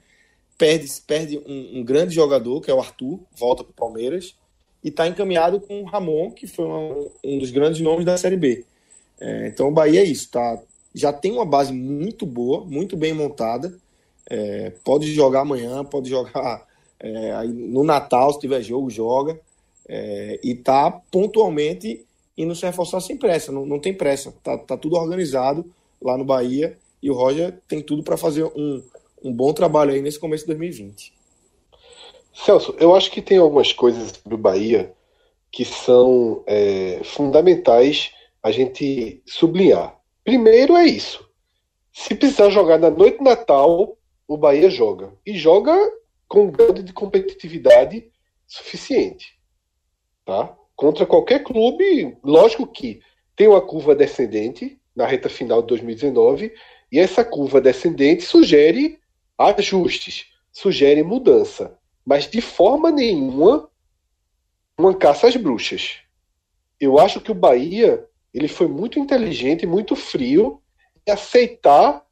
Perde um grande jogador, que é o Arthur, volta para o Palmeiras, e está encaminhado com o Ramon, que foi um dos grandes nomes da Série B. Então o Bahia é isso, já tem uma base muito boa, muito bem montada, pode jogar amanhã, pode jogar aí no Natal, se tiver jogo, joga, e está pontualmente indo se reforçar sem pressa, não tem pressa, tá tudo organizado lá no Bahia, e o Roger tem tudo para fazer um bom trabalho aí nesse começo de 2020. Celso, eu acho que tem algumas coisas do Bahia que são fundamentais a gente sublinhar. Primeiro é isso. Se precisar jogar na noite de Natal, o Bahia joga. E joga com um grau de competitividade suficiente. Tá? Contra qualquer clube, lógico que tem uma curva descendente na reta final de 2019, e essa curva descendente sugere ajustes, sugere mudança. Mas de forma nenhuma uma caça às bruxas. Eu acho que o Bahia ele foi muito inteligente, muito frio em aceitar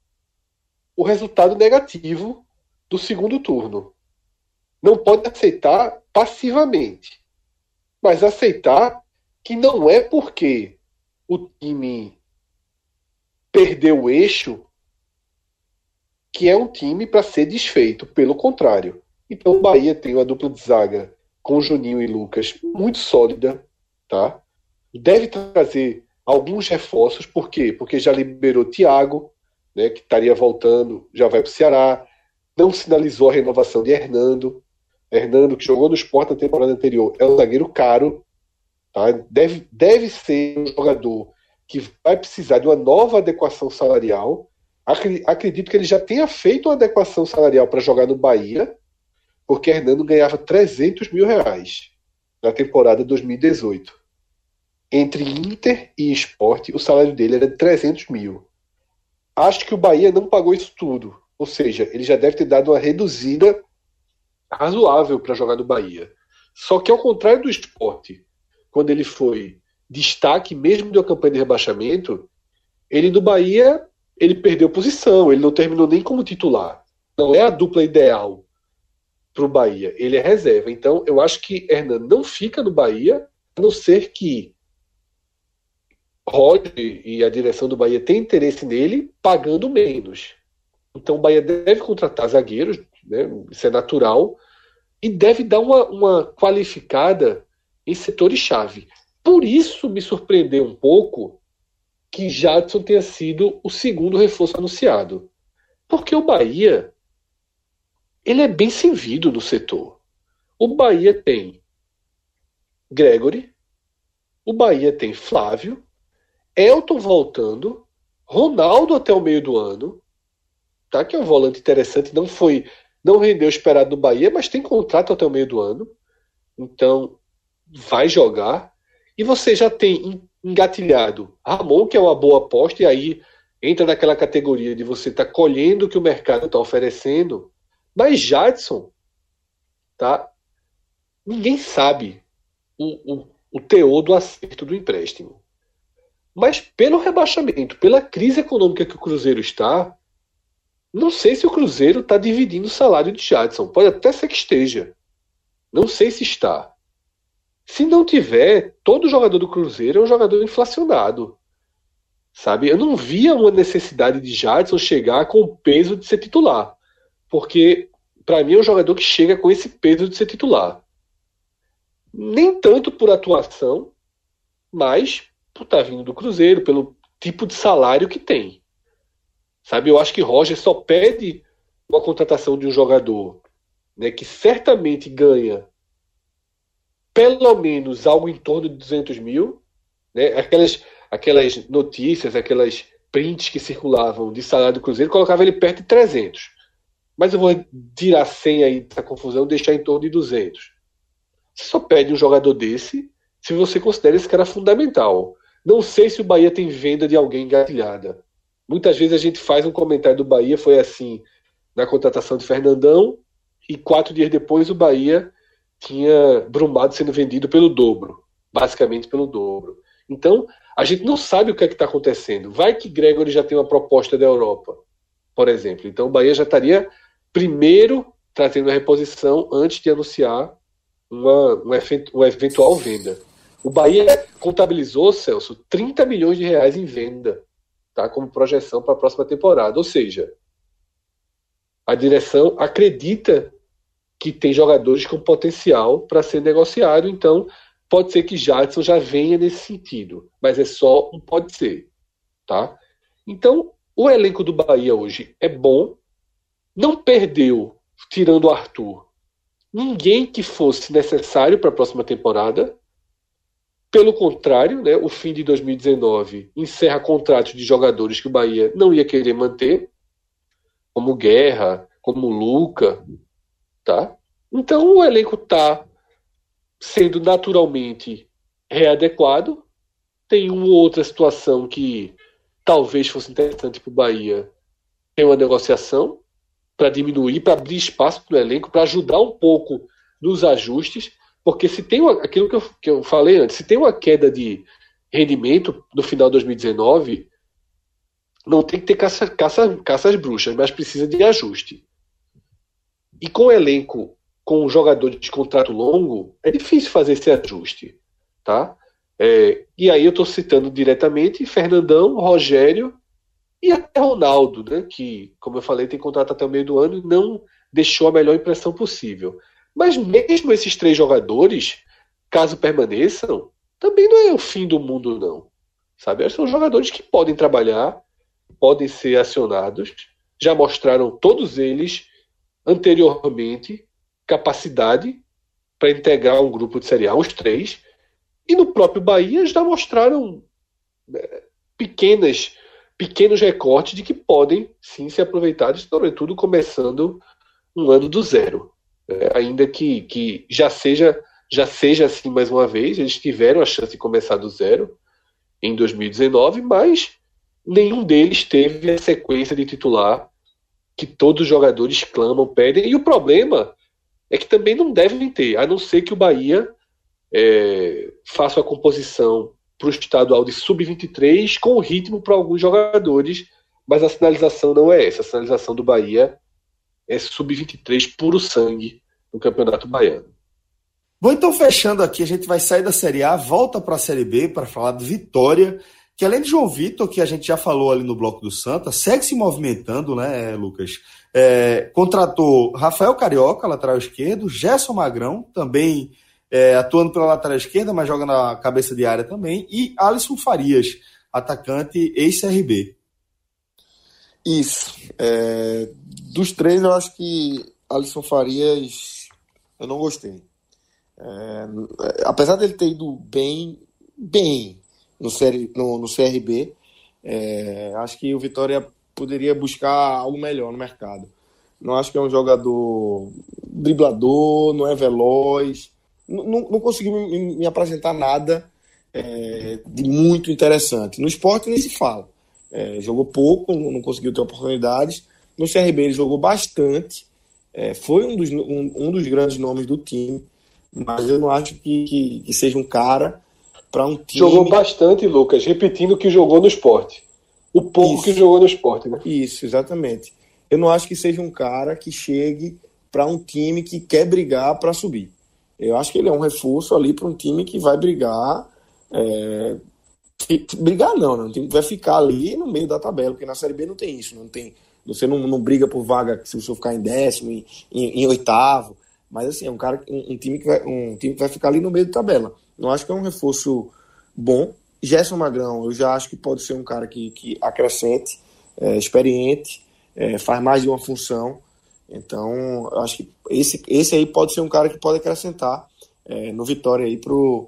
o resultado negativo do segundo turno. Não pode aceitar passivamente. mas aceitar que não é porque o time perdeu o eixo que é um time para ser desfeito, pelo contrário. Então o Bahia tem uma dupla de zaga com Juninho e Lucas muito sólida, tá? Deve trazer alguns reforços, por quê? Porque já liberou Thiago, né, que estaria voltando, já vai para o Ceará, não sinalizou a renovação de Hernando, que jogou no Sport na temporada anterior, é um zagueiro caro, tá? Deve ser um jogador que vai precisar de uma nova adequação salarial. Acredito que ele já tenha feito uma adequação salarial para jogar no Bahia, porque Hernando ganhava R$300 mil na temporada 2018. Entre Inter e Sport, o salário dele era de 300 mil. Acho que o Bahia não pagou isso tudo. Ou seja, ele já deve ter dado uma reduzida razoável para jogar no Bahia. Só que ao contrário do Sport, quando ele foi destaque mesmo de uma campanha de rebaixamento, ele no Bahia ele perdeu posição, ele não terminou nem como titular. Não é a dupla ideal para o Bahia, ele é reserva. Então eu acho que Hernando não fica no Bahia, a não ser que Roger e a direção do Bahia tem interesse nele pagando menos. Então o Bahia deve contratar zagueiros, né, isso é natural, e deve dar uma qualificada em setores-chave. Por isso me surpreendeu um pouco que Jadson tenha sido o segundo reforço anunciado. Porque o Bahia ele é bem servido no setor. O Bahia tem Gregory, o Bahia tem Flávio, Elton voltando, Ronaldo até o meio do ano, tá? Que é um volante interessante, não rendeu o esperado no Bahia, mas tem contrato até o meio do ano, então vai jogar. E você já tem engatilhado Ramon, que é uma boa aposta, e aí entra naquela categoria de você estar colhendo o que o mercado está oferecendo. Mas Jadson, tá? Ninguém sabe o teor do acerto do empréstimo. Mas pelo rebaixamento, pela crise econômica que o Cruzeiro está, não sei se o Cruzeiro está dividindo o salário de Jadson. Pode até ser que esteja. Não sei se está. Se não tiver, todo jogador do Cruzeiro é um jogador inflacionado. Sabe? Eu não via uma necessidade de Jadson chegar com o peso de ser titular. Porque, para mim, é um jogador que chega com esse peso de ser titular. Nem tanto por atuação, mas por estar vindo do Cruzeiro, pelo tipo de salário que tem. Sabe? Eu acho que Roger só pede uma contratação de um jogador, né, que certamente ganha pelo menos algo em torno de 200 mil. Né? Aquelas notícias, aquelas prints que circulavam de salário do Cruzeiro, colocava ele perto de 300. Mas eu vou tirar 100 aí dessa confusão, deixar em torno de 200. Você só pede um jogador desse se você considera esse cara fundamental. Não sei se o Bahia tem venda de alguém engatilhada. Muitas vezes a gente faz um comentário do Bahia, foi assim, na contratação de Fernandão, e 4 dias depois o Bahia tinha Brumado sendo vendido pelo dobro. Basicamente pelo dobro. Então, a gente não sabe o que é que está acontecendo. Vai que Gregory já tem uma proposta da Europa, por exemplo. Então o Bahia já estaria primeiro trazendo a reposição antes de anunciar uma eventual venda. O Bahia contabilizou, Celso, 30 milhões de reais em venda, tá, como projeção para a próxima temporada. Ou seja, a direção acredita que tem jogadores com potencial para ser negociado, então pode ser que Jadson já venha nesse sentido, mas é só um pode ser. Tá? Então, o elenco do Bahia hoje é bom, não perdeu, tirando o Arthur, ninguém que fosse necessário para a próxima temporada. Pelo contrário, né, o fim de 2019 encerra contratos de jogadores que o Bahia não ia querer manter, como Guerra, como Luca. Tá? Então o elenco está sendo naturalmente readequado. Tem uma ou outra situação que talvez fosse interessante para o Bahia. Tem uma negociação para diminuir, para abrir espaço para o elenco, para ajudar um pouco nos ajustes. Porque se tem aquilo que eu falei antes, se tem uma queda de rendimento no final de 2019, não tem que ter caça às bruxas, mas precisa de ajuste. E com o elenco com um jogador de contrato longo, é difícil fazer esse ajuste, tá? E aí eu estou citando diretamente Fernandão, Rogério e até Ronaldo, né, que, como eu falei, tem contrato até o meio do ano e não deixou a melhor impressão possível. Mas mesmo esses 3 jogadores, caso permaneçam, também não é o fim do mundo, não. Sabe? São jogadores que podem trabalhar, podem ser acionados, já mostraram todos eles anteriormente capacidade para integrar um grupo de Série A, os 3, e no próprio Bahia já mostraram pequenos recortes de que podem sim ser aproveitados, sobretudo começando um ano do zero. Ainda que já seja assim mais uma vez, eles tiveram a chance de começar do zero em 2019, mas nenhum deles teve a sequência de titular que todos os jogadores clamam, pedem, e o problema é que também não devem ter, a não ser que o Bahia faça a composição para o estadual de sub-23 com ritmo para alguns jogadores, mas a sinalização não é essa. A sinalização do Bahia é sub-23 puro sangue no Campeonato Baiano. Bom, então fechando aqui, a gente vai sair da Série A, volta para a Série B para falar do Vitória, que além de João Vitor, que a gente já falou ali no Bloco do Santa, segue se movimentando, né, Lucas? Contratou Rafael Carioca, lateral esquerdo, Gerson Magrão, também atuando pela lateral esquerda, mas joga na cabeça de área também, e Alisson Farias, atacante ex-CRB. Isso. Dos 3, eu acho que Alisson Farias eu não gostei. Apesar dele ter ido bem no CRB, acho que o Vitória poderia buscar algo melhor no mercado. Não acho que é um jogador driblador, não é veloz, não conseguiu me apresentar nada de muito interessante. No Sport nem se fala. Jogou pouco, não conseguiu ter oportunidades. No CRB ele jogou bastante, foi um dos grandes nomes do time, mas eu não acho que seja um cara para um time... Jogou bastante, Lucas, repetindo que jogou no Sport. O pouco Isso. Que jogou no Sport, né? Isso, exatamente. Eu não acho que seja um cara que chegue para um time que quer brigar para subir. Eu acho que ele é um reforço ali para um time que vai brigar... Brigar não, né? Um time que vai ficar ali no meio da tabela, porque na Série B não tem isso. Você não briga por vaga se você ficar em 10º, em 8º. Mas assim, é um time que vai ficar ali no meio da tabela. Não acho que é um reforço bom. Gerson Magrão, eu já acho que pode ser um cara que acrescente, experiente, faz mais de uma função. Então, eu acho que esse aí pode ser um cara que pode acrescentar no Vitória aí pro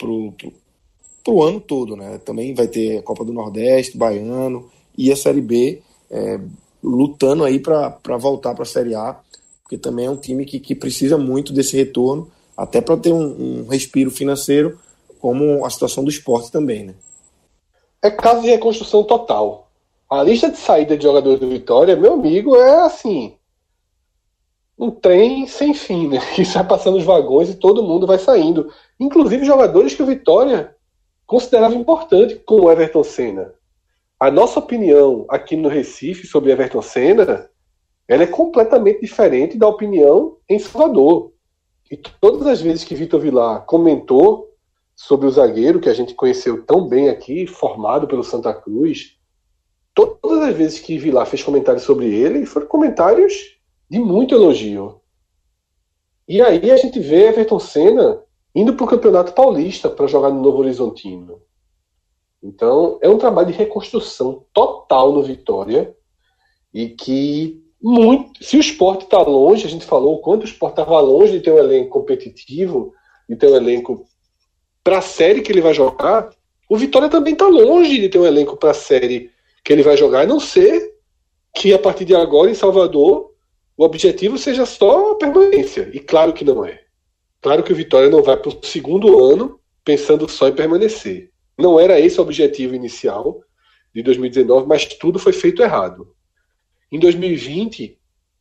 ano todo, né? Também vai ter a Copa do Nordeste, Baiano e a Série B lutando aí para voltar para a Série A, porque também é um time que precisa muito desse retorno, até para ter um respiro financeiro, como a situação do Sport também, né? É caso de reconstrução total. A lista de saída de jogadores do Vitória, meu amigo, é assim, um trem sem fim, né? Que sai passando os vagões e todo mundo vai saindo. Inclusive jogadores que o Vitória considerava importante, como o Everton Senna. A nossa opinião aqui no Recife sobre Everton Senna, ela é completamente diferente da opinião em Salvador. E todas as vezes que Vitor Vilar comentou sobre o zagueiro, que a gente conheceu tão bem aqui, formado pelo Santa Cruz, todas as vezes que Vilar fez comentários sobre ele, foram comentários de muito elogio. E aí a gente vê Everton Senna indo para o Campeonato Paulista para jogar no Novo Horizontino. Então, é um trabalho de reconstrução total no Vitória, e que se o Sport está longe, a gente falou o quanto o Sport estava longe de ter um elenco competitivo, de ter um elenco para a série que ele vai jogar, o Vitória também está longe de ter um elenco para a série que ele vai jogar, a não ser que a partir de agora em Salvador o objetivo seja só a permanência. E claro que não é. Claro que o Vitória não vai para o segundo ano pensando só em permanecer. Não era esse o objetivo inicial de 2019, mas tudo foi feito errado. Em 2020,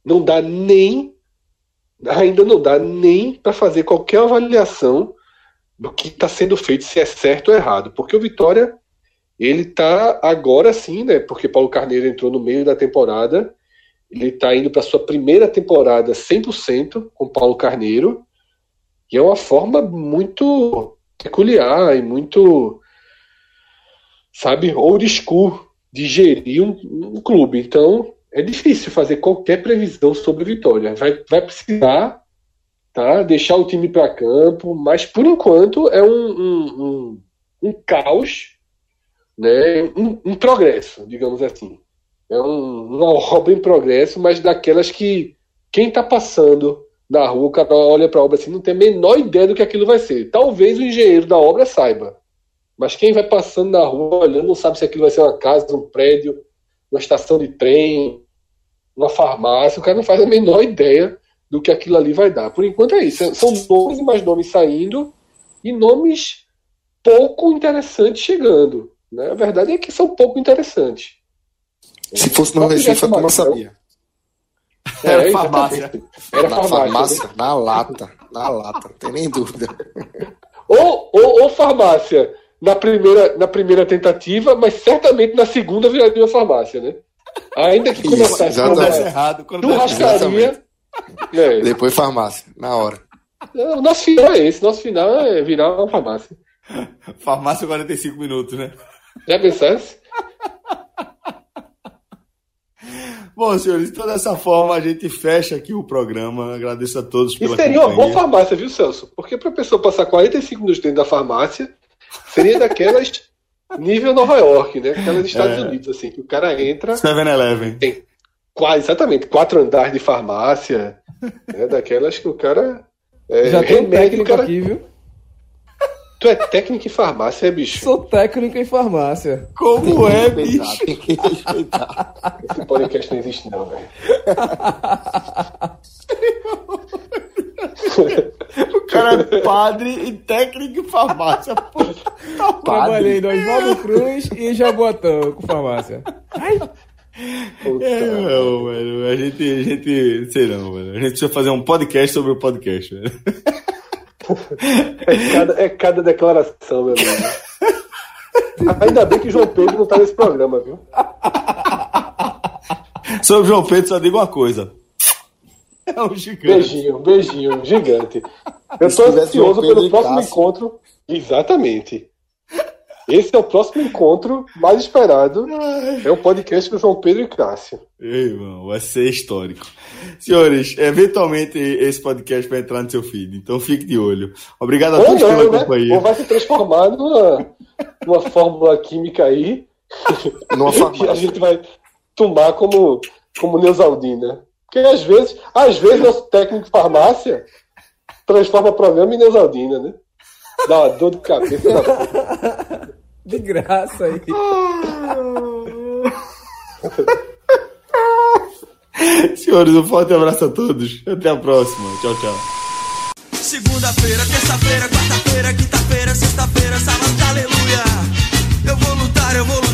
ainda não dá nem para fazer qualquer avaliação do que está sendo feito, se é certo ou errado. Porque o Vitória, ele está agora sim, né? Porque Paulo Carneiro entrou no meio da temporada Ele está indo para sua primeira temporada 100% com Paulo Carneiro, e é uma forma muito peculiar e muito, sabe, old school de gerir um clube. Então, é difícil fazer qualquer previsão sobre Vitória. Vai precisar, tá, deixar o time para campo, mas por enquanto é um caos, né, um progresso, digamos assim. É uma obra em progresso, mas daquelas que quem está passando na rua, o cara olha para a obra assim, não tem a menor ideia do que aquilo vai ser. Talvez o engenheiro da obra saiba, mas quem vai passando na rua olhando não sabe se aquilo vai ser uma casa, um prédio, uma estação de trem, uma farmácia. O cara não faz a menor ideia do que aquilo ali vai dar. Por enquanto é isso. São nomes e mais nomes saindo e nomes pouco interessantes chegando, né? A verdade é que são pouco interessantes. Se fosse no Recife, eu não sabia. Era farmácia. Era Na farmácia. farmácia, na lata, não tem nem dúvida. Ou farmácia na primeira tentativa, mas certamente na segunda viraria uma farmácia, né? Ainda que começasse Quando com desse uma errado, quando desse churrascaria. Depois farmácia, na hora. O nosso final é esse. Nosso final é virar uma farmácia. farmácia 45 minutos, né? Já pensasse? Bom, senhores, então dessa forma a gente fecha aqui o programa. Agradeço a todos E pela seria uma boa companhia. farmácia, viu, Celso? Porque para a pessoa passar 45 minutos dentro da farmácia, seria daquelas nível Nova York, né? Aquelas Estados Unidos, assim, que o cara entra. 7-Eleven. Exatamente, 4 andares de farmácia. Né, daquelas que o cara. Já tem um remédio, técnico cara. aqui, viu? Tu é técnico em farmácia, bicho? Sou técnico em farmácia. Como é, bicho? Tem que respeitar. Esse podcast não existe, não, velho. O cara é padre e técnico em farmácia. Pô, tá Trabalhei em Oswaldo Cruz e em Jaboatão com farmácia. Não, mano. A gente. Sei não, mano. A gente precisa fazer um podcast sobre o podcast, velho. É cada declaração, meu amigo. Ainda bem que João Pedro não tá nesse programa, viu? Sobre o João Pedro, só digo uma coisa. É um gigante. Beijinho, gigante. Eu tô ansioso pelo próximo encontro. Exatamente. Esse é o próximo encontro mais esperado. É o podcast do João Pedro e Cássio. Ei, irmão, vai ser histórico. Senhores, eventualmente esse podcast vai entrar no seu feed, então fique de olho. Obrigado a todos pela companhia. Ou vai se transformar numa fórmula química aí. Numa farmácia. Que a gente vai tomar como Neusaldina. Porque às vezes nosso técnico de farmácia transforma programa em Neusaldina, né? Dá uma dor de cabeça da porra. De graça aí. Senhores, um forte abraço a todos. Até a próxima. Tchau, tchau. Segunda-feira, terça-feira, quarta-feira, quinta-feira, sexta-feira, sábado, aleluia. Eu vou lutar, eu vou lutar.